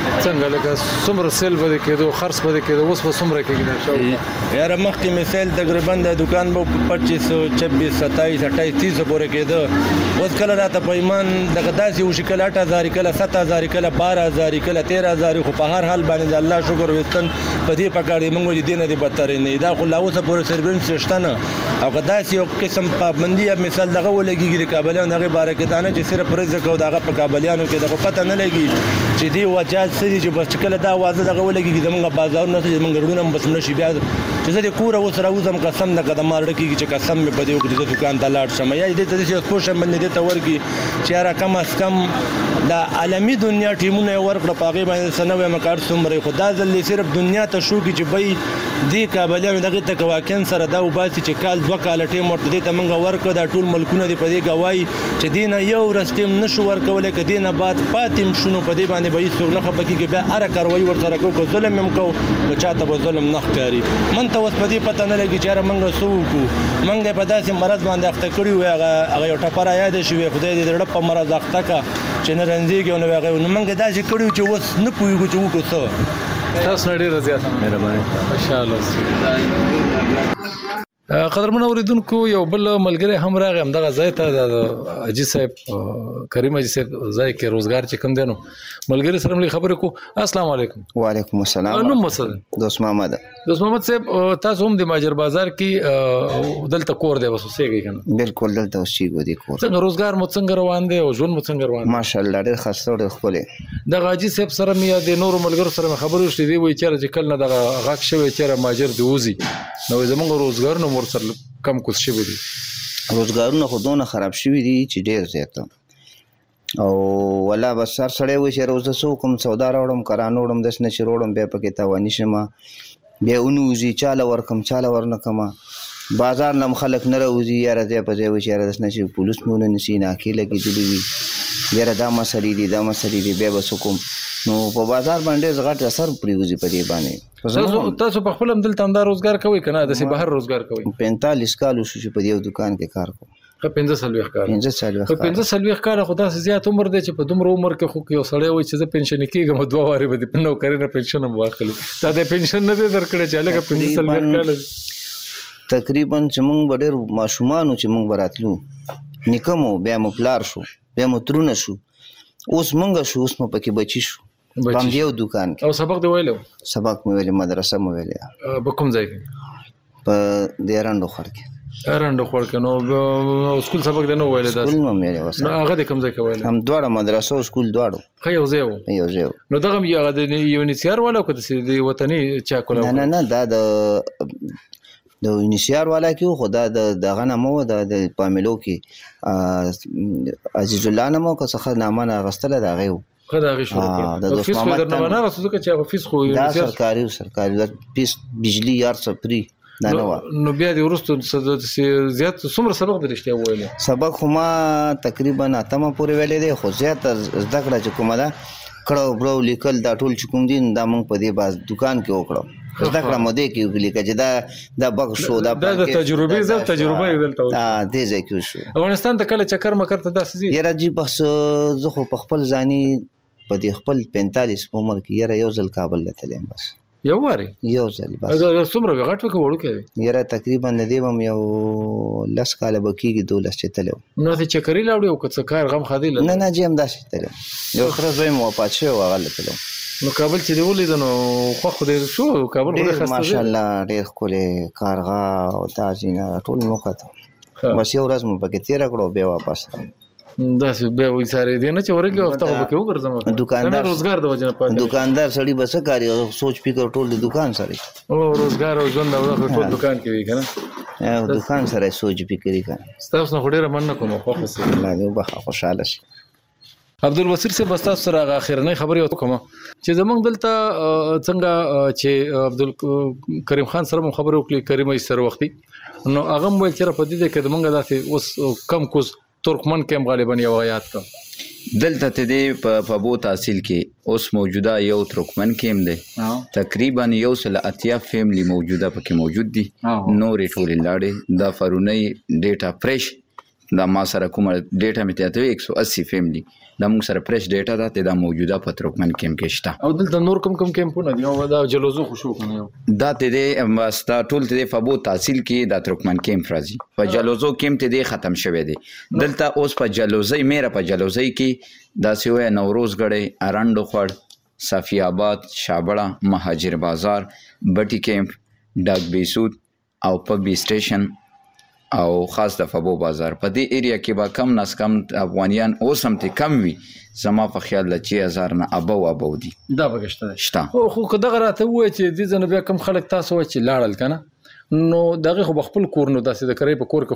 څنګه لکه څومره سیل به کېدو خرڅ به کېدو اوس به څومره کېږي دا شو یاره مخکې مې سیل تقریبا د دکان به 2500 26 27 28 30 پورې کېده اوس کله راته په ایمان دغه داسې وشي کله 8000 کله 7000 کله 12000 کله 13000 خو په هر حال باندې د الله شکر وستن په دې پکاړې موږ دې نه دي بدتر نه دا خو لا اوسه پورې سرویس شته نه او که داسې یو قسم پابندي مثال دغه ولګي د کابلیان هغه باره کې دانه چې صرف رزق او دغه په کابلیانو کې دغه پته نه لګي چې دی وجات سړي چې بس کله دا وازه دغه ولګي زمونږ بازار نه زمونږ ګړونه بس نشي بیا چې زه د کور اوس راوځم قسم نه قدم راړکیږي چې قسم مې په دې وکړي چې دکان ته لاړ شم یا دې ته چې کوشش باندې دې ته ورګي چې را کم اس کم دا عالمي دنیا ټیمونه ورکړه پاګې باندې سنوي مکار څومره خدا ځلې صرف دنیا ته شو کې چې بې دې کابلیانو دغه تکواکن سره دا وباسي چې کال 2 کال ټیم ورته دې ته موږ ورکړه دا ټول ملکونه دې په دې گواہی چې دینه یو رستم نشو ورکولې کدی نه بعد پاتیم شنو په دې باندې به هیڅ نه خپکی کې بیا اره کاروي ورسره کو ظلم هم کو نو چاته به ظلم نه ښکاري من ته اوس په دې پته نه لګي چې موږ سوکو موږ په داسې مرض باندې اخته کړی و هغه یو ټپره یاد شي خدای دې رډ په مرض اخته کا چې نه رنځيږي نو هغه نو موږ داسې کړیو چې اوس نه پوهیږو چې وکړو څه تاسو نه ډیر زیات مهرباني ماشاءالله قدرمن اوریدونکو یو بل ملګری هم راغی همدغه ځای ته د اجي صاحب کریم اجي صاحب ځای کې روزګار چې کم دینو ملګری سره ملي خبرې کو السلام علیکم وعلیکم السلام نو مسعود دوست محمد صاحب تاسو هم د ماجر بازار کې دلته کور دی وسوسېږي کنه بالکل دلته اوسېږو دی کور څنګه روزګار مو څنګه روان دی او ژوند مو څنګه روان دی ماشاءالله ډېر خسته ډېر خولې د اجي صاحب سره مې د نورو ملګرو سره خبرې وشلې دی وایي چې کله نه دغه غاک شوی چې ماجر دی وزي نو زموږ روزګار نو ور سره کم کوس شوی دي روزګارونه خو دونه خراب شوی دي چې ډېر زیات او ولا بس سر سړی وي چې روزه سو کوم سودا راوړم کرانو وړم داس نه چې روړم بیا پکې تاوانی شمه بیا اونوزي چاله ورکم چاله ورنکما بازار نم خلک نه راوځي یا راځي په ځای وي چې داس نه چې پولیس مونږ نه سي نه کې لګي دي بیا دا مسلې دي بیا وسوم نو په بازار باندې زغټ اثر پریوزي په دې باندې تاسو په خپل دلته اندار روزګار کوي کنه د سي بهر روزګار کوي 45 کال شو چې په دې دکان کې کار کوم 15 کال خدا سي زیات عمر دی چې په دومره عمر کې خو یو سړی وي چې زه پنشن کېږم 2 واره به نو کړی نه پنشن هم واخلي دا د پنشن نه دی درکړی چې لکه 15 کال تقریبا چې موږ ډېر ماشومان چې موږ براتلو نکمو بیا مو پلار شو بیا مو ترونه شو اوس موږ شو اوس مو پکې بچی شو په یو دکان کې او سبق دی ویلو سبق مې ویلې مدرسه مې ویلې په کوم ځای کې په دیرانډو خور کې نو سکول سبق دی نو ویلې دا سکول مې ویلې نو هغه د کوم ځای کې ویلې هم دواړه مدرسه او سکول دواړو یو ځای نو دغه یو د یونیسيار والا کو د وطني چا کوله نه دا د یونیسيار والا کې خدا دغه نامو د پاملو کې عزیز الله نامو که څه نامه غستله دا غيو خدای غي شروع کړ فیس خو درنه نه رسوځه چې فیس خو دا سرکاري فیس بجلی یار سپری نو بیا د ورستو زیات څومره سبق درشته ویل سبق ما تقریبا اتمه پورې ویلې دی خو زیات زده کړه چې کومه دا کړه برو لیکل دا ټول چې کوم دین دا مونږ په دې باز دکان کې وکړو زده کړه مو دې کې ولیکل چې دا بغ شو دا د تجربه دلته دې ځای کې شو افغانستان ته کله چکر مکر ته داسې یاره جی بس زه خو په خپل ځاني په دې خپل 45 عمر کې یاره یو ځل کابل لتلم بس یو واره یو ځل بس څومره غټ وکړو کې یاره تقریبا ندیبم یو لس کاله بکیږي 12 چتلو نو ته چکرې لاړې او کڅ کار غم خادي نه جیم داسې تلم یو خره زوی مو پاتشه او غل تلم نو کابل چې دی ولید نو خو دې شو کابل ډېر خسته ماشاءالله ډېر کوله کارغه او تازینه ټول نو کته بس یو ورځ مو پکې تیر کړو به واپس دا څه به وې ساري دي نه چې ورګه وخت به کې وګرځم دکاندار روزګار د وجنه پاتې دکاندار سړی بس کاری او سوچ فکر ټول د دکان سره او روزګار او ژوند او ټول دکان کې وی کنه او دکان سره سوچ فکر کنه تاسو نه ډېر مننه کوم خو خو الله دې وبخ خوشاله شي عبدالبصیر سے بس تاسو سره اخرنۍ خبرې وکم چې زمونږ دلته څنګه چې عبدالکریم خان سره خبرې وکړي کریم سره وختي نو هغه مول چې په دې کې زمونږ داسې اوس کم کوز ترکمن کې غالبا یو آیات کا دلته ته دی په بو تحصیل کې اوس موجوده یو ترکمن کې هم دی تقریبا یو سل اتیا فیملی موجوده پکې موجود دي نورې ټولې لاړې دا فرونی ډیټا فرش دا ما سره کومه ډیټا مې ته 180 فیملی دا موږ سره فرش ډیټا ده ته دا موجوده په ترکمن کیمپ کې شته. او دلته نور کوم کیمپونه دي او دا جلوزو خو شو کنه دا ته دې مستا ټول ته فبو تحصیل کې دا ترکمن کیمپ راځي. په جلوزو کیمپ ته دې ختم شوه دي. دلته اوس په جلوزي میرا په جلوزي کې دا سیوه نوروز غړې اراندو خړ صافی آباد شابړه مهاجر بازار بټي کیمپ ډاک بیسود او پبی سټیشن او خاص د فبو بازار په دې ایریا کې با کم ناس کم افغانیان اوس هم ته کم وي زما په خیال د 6000 نه ابو دي دا بغشته شته. خو کداغه راته وای چې دې ځنه بیا کم خلک تاسو وای چې لاړل کنه نو دغه خو خپل کور نو داسې د کرای په کور کې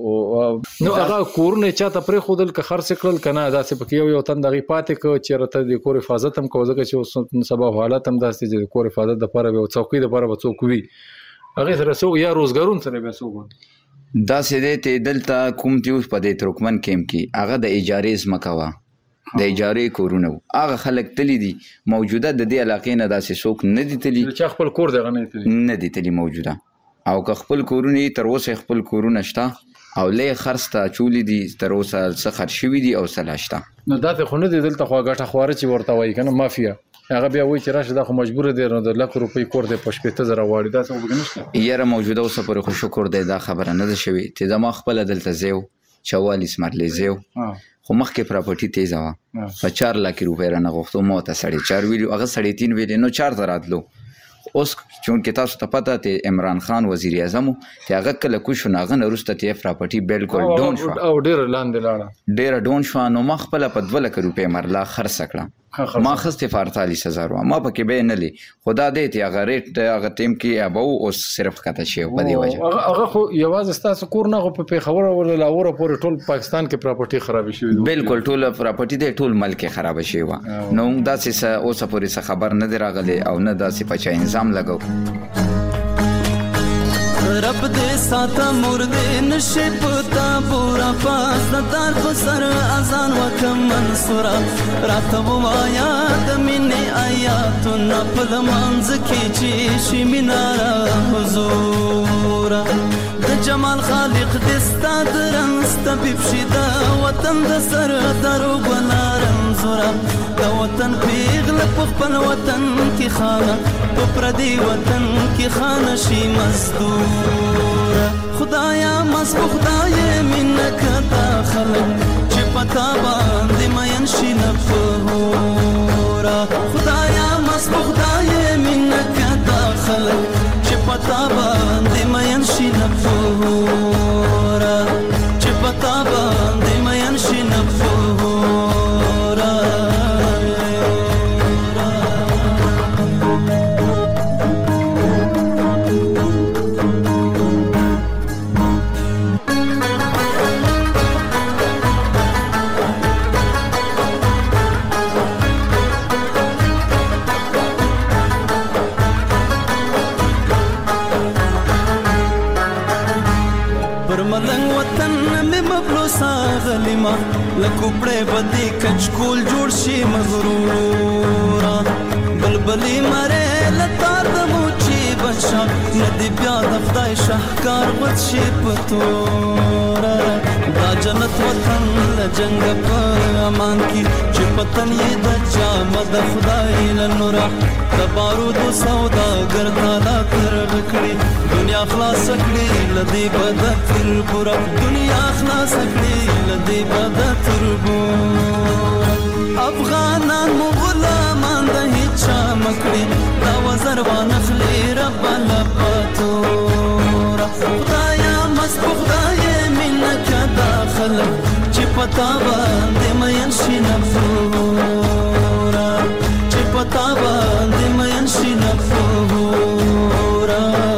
خو نو هغه کورونه چاته پرې خودل که خرڅ کړل کنه داسې پکې یو تن دغه پاتې کو چې رته د کور حفاظت هم کوزه چې سبب حالت هم داسې د کور حفاظت د لپاره به څوکۍ د لپاره به څوک وي هغه سره سو یا روزګارون سره به سو دا سده ته دلته کوم دیوس په دې ترکمن کیمپ کې هغه د اجارې زمکوا د اجارې کورونه هغه خلک تلی دي موجوده د دې علاقې نه داسې څوک نه دي تلی چې خپل کور دغه نه دي تلی موجوده او که خپل کورونه تر اوسه خپل کورونه شته او لې خرڅ ته چولې دي تر اوسه څه خرڅ شوي دي او سلاشته نو دا ته خو نه دي دلته خو غټه خواره چې ورته وای کنه مافیا هغه بیا وای چې راشه دا خو مجبور دي نو د لک روپۍ کور دی په 15000 واړی دا څه وګنيشته یاره موجوده اوسه پر خو شکر دی دا خبره نه ده شوی ته زما خپل دلته زیو 44 مرلې زیو خو مخکې پراپرټي تیزه وا په 4 لک روپۍ رانه غوښتو مو ته 4.5 ویلو هغه 3.5 ویلو نو 4 دراتلو اوس چون کې تاسو ته پته ته عمران خان وزیر اعظم ته هغه کله کو شو ناغه نرسته ته پراپرټي بالکل ډون شو او ډیر لاندې لاړه ډیر ډون شو نو ما خپل په 2 لک روپۍ مرلا خرڅ کړه ما خسته 48000 ما پکې به نه لې خدا دې ته هغه ریټ هغه ټیم کې ابو او صرف کته شی په دی وجه هغه خو یوازې ستاسو کور نه په پیښور او لاهور پورې ټول پاکستان کې پراپرټي خراب شي بالکل ټول پراپرټي دې ټول ملک خراب شي وا نو دا څه اوس پورې خبر نه دی راغلی او نه دا څه په چا انظام لګو رب دې ساته مرده نشي پتا پورا پاس دار په سر اذان وکم منصورا راته وایا د مینې آیات نپل منځ کې چې شي مینارا حضور د جمال خالق دې ستاد رنست بيبشي دا وطن د سر درو بلارم زورا د وطن پیغل په خپل وطن کې خانه په پردي وطن کې خانه شي مزدور خدایا مسبو خدای منک داخل چې پتا باندې مین شي نفورا خدایا مسبو خدای منک داخل چې پتا باندې مین شي نفورا چې پتا باندې مین شي نفورا غلیما لکوپړې بدی کچکول جوړ شي مغرورا بلبلی مره لتا د موچی بچا ندی بیا د خدای شهکار بچ شي پتورا دا جنت وطن له جنگ په امان کی چې پتن یې د چا مد خدای له نور د بارود سودا ګرځالا تر وکړي دنیا خلاص کړي لدی بد تر پورا دنیا خلاص کړي لدی بد تر پورا افغانان غلامان د هیڅ مکړي دا وزر وانخلي رب لپاتورا خدایا مسبوق خدای منک داخل چې پتا باندې مین شي نفورا چې پتا باندې مین شي نفورا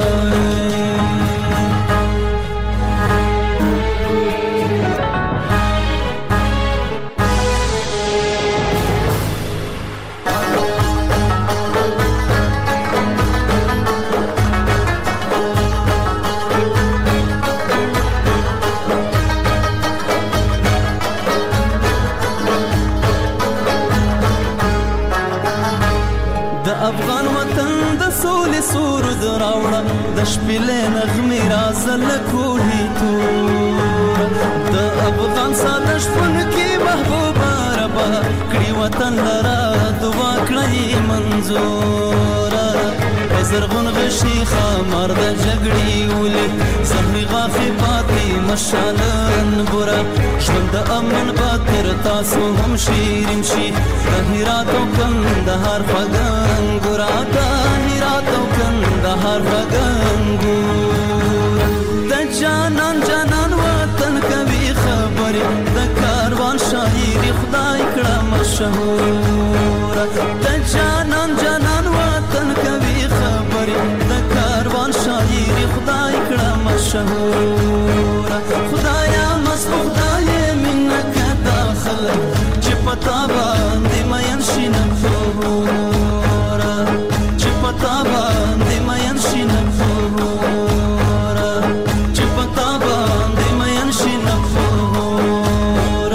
افغان وطن د سولې سرود راوړه د شپېلې نغمې رازه له کوهي توره د افغان ساده شپون کې محبوبه ربا کړي وطن لرا دعا کړی منظوره زرغون غشي خمر د جګړې ولې زخمي غاخي پاتې مشالن ګورا ژوند د امن باتر تاسو هم شیرین شي د هرات او کندهار فغان ګورا د هرات او کندهار فغان ګورا د جانان جانان وطن کوي خبرې د کاروان شاعري خدای کړه مشهور د جانان جانان وطن کوي خبرې د کاروان شاعري خدای کړه مشهور خدایا مست خدای منک داخل چې پتا باندې مین شي نفور چې پتا باندې مین شي نفور چې پتا باندې مین شي نفور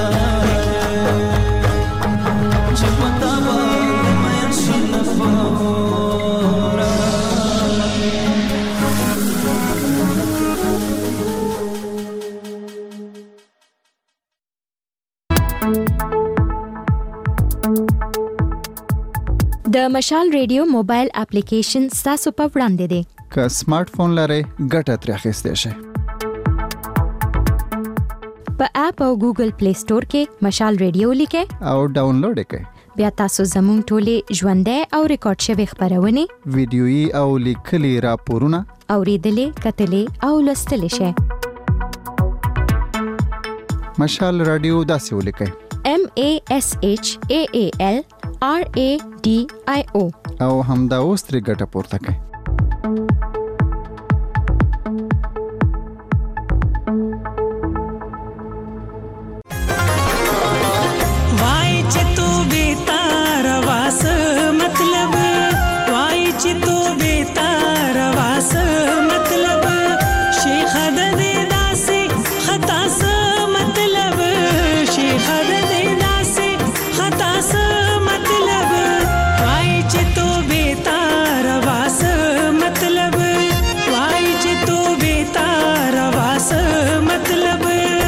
چې پتا باندې مین شي نفور د مشال ریډیو موبایل اپلیکیشن ستاسو په وړاندې دی که سمارټ فون لرئ ګټه ترې اخیستی شئ په اپ او ګوګل پلی سٹور کې مشال ریډیو لیکئ او ډاونلوډ یې کړئ بیا تاسو زموږ ټولې ژوندۍ او ریکارډ شوي خپرونې ویډیويي او لیکلي راپورونه اوریدلې کتلې او لوستلی شئ مشال رادیو داسې ولیکئ MASHAALRADIO او همدا اوس ترې ګټه پورته کړئ وای چې تو بیتار واس مطلب وای چې تو بیتار واس مطلب شیخ د دې داسې خطا س مطلب شیخ د دې داسې خطا س مطلب وای چې تو بیتار واس مطلب وای چې تو بیتار واس مطلب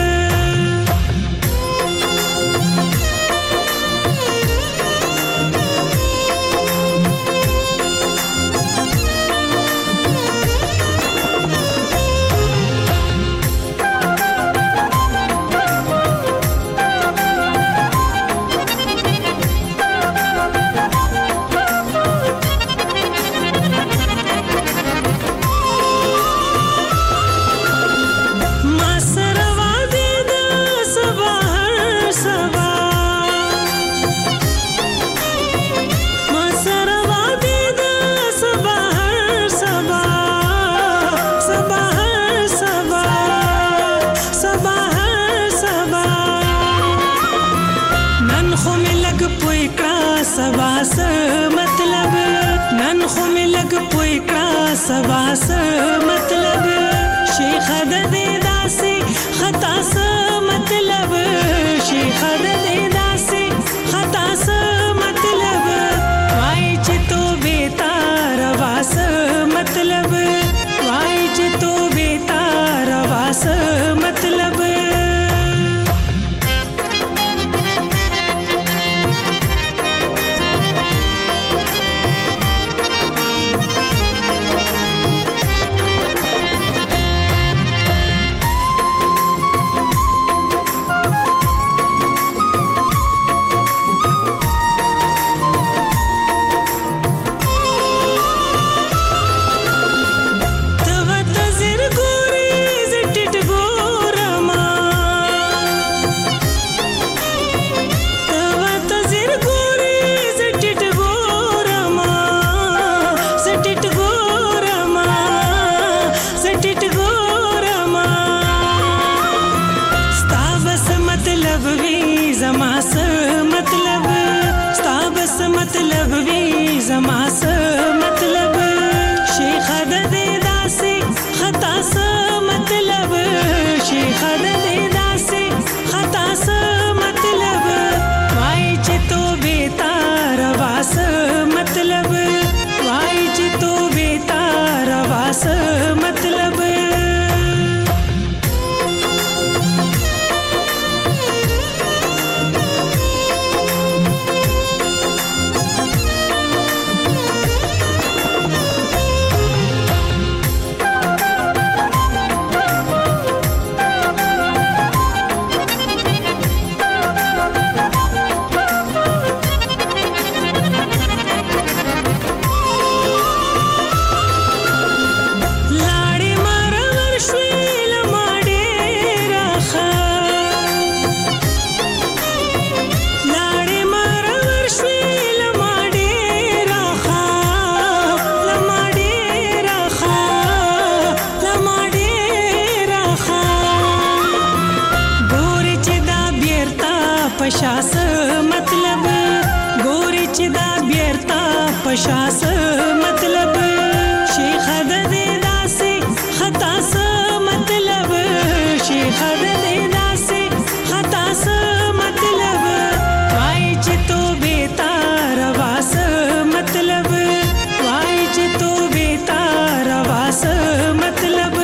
سباس مطلب شیخ د دې داسې خطا س مطلب شیخ د دې داسې خطا س مطلب وای چې تو بیتار واس مطلب وای چې تو بیتار واس مطلب خوشاس مطلب شیخ د داسې خطا س مطلب شیخ د داسې خطا س مطلب وای چې تو بیتار واس مطلب وای چې تو بیتار واس مطلب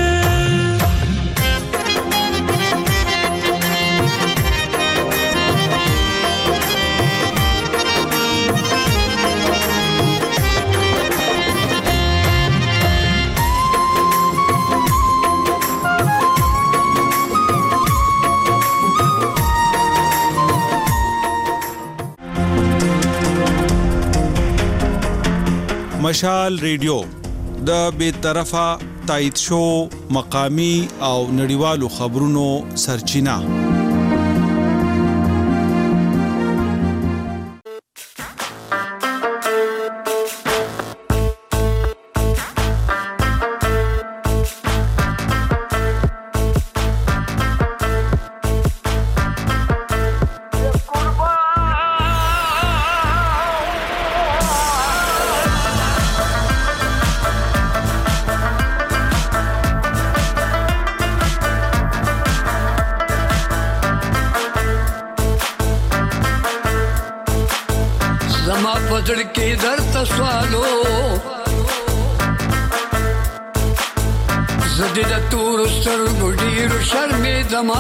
مشال ریډیو د بیطرفه تایید شو مقامی او نړیوالو خبرونو سرچینه पजड़ के दर्द सवालो जदीद तूर सर गुडीर शर्मे दमा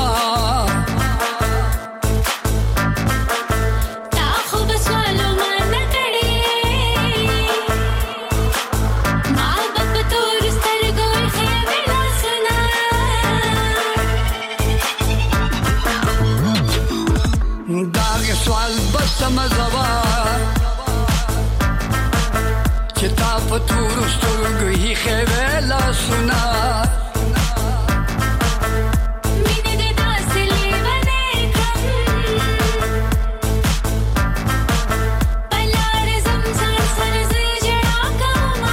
दाग सवाल बस समझवा چتا پتور سترګو هی خېلا سنا مینه د داسې لیوانې کړم بلار زمزم سر زجړا کوما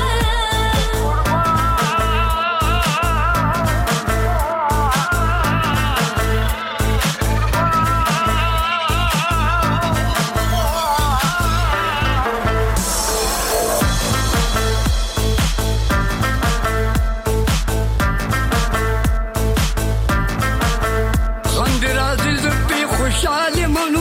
خوشحال منو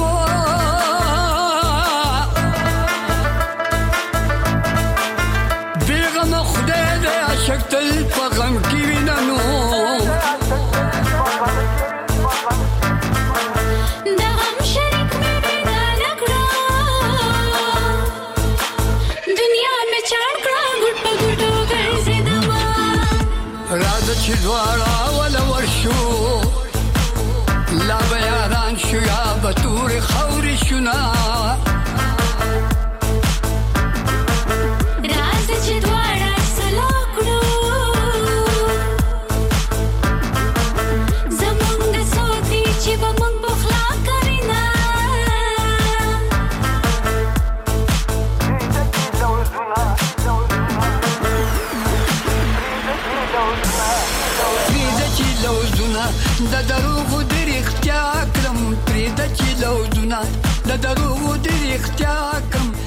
بیغم خدای دې عاشق تل په غم کې ویننو د غم شریک مې پیدا نکړو دنیا مې چاړ کړه ګټ په ګټو ګرځېدما راځه چې دواړه ولا ورشو لا بیاران شو یا بطور خوری شنا راز چې دواړه سلا کړو زمونږ د سوتي چې به مونږ بخلا کرینا پریده چې لوزونه د دروغو د رښتیا کړم پریده چې لوزونه د دروغو د رښتیا کړم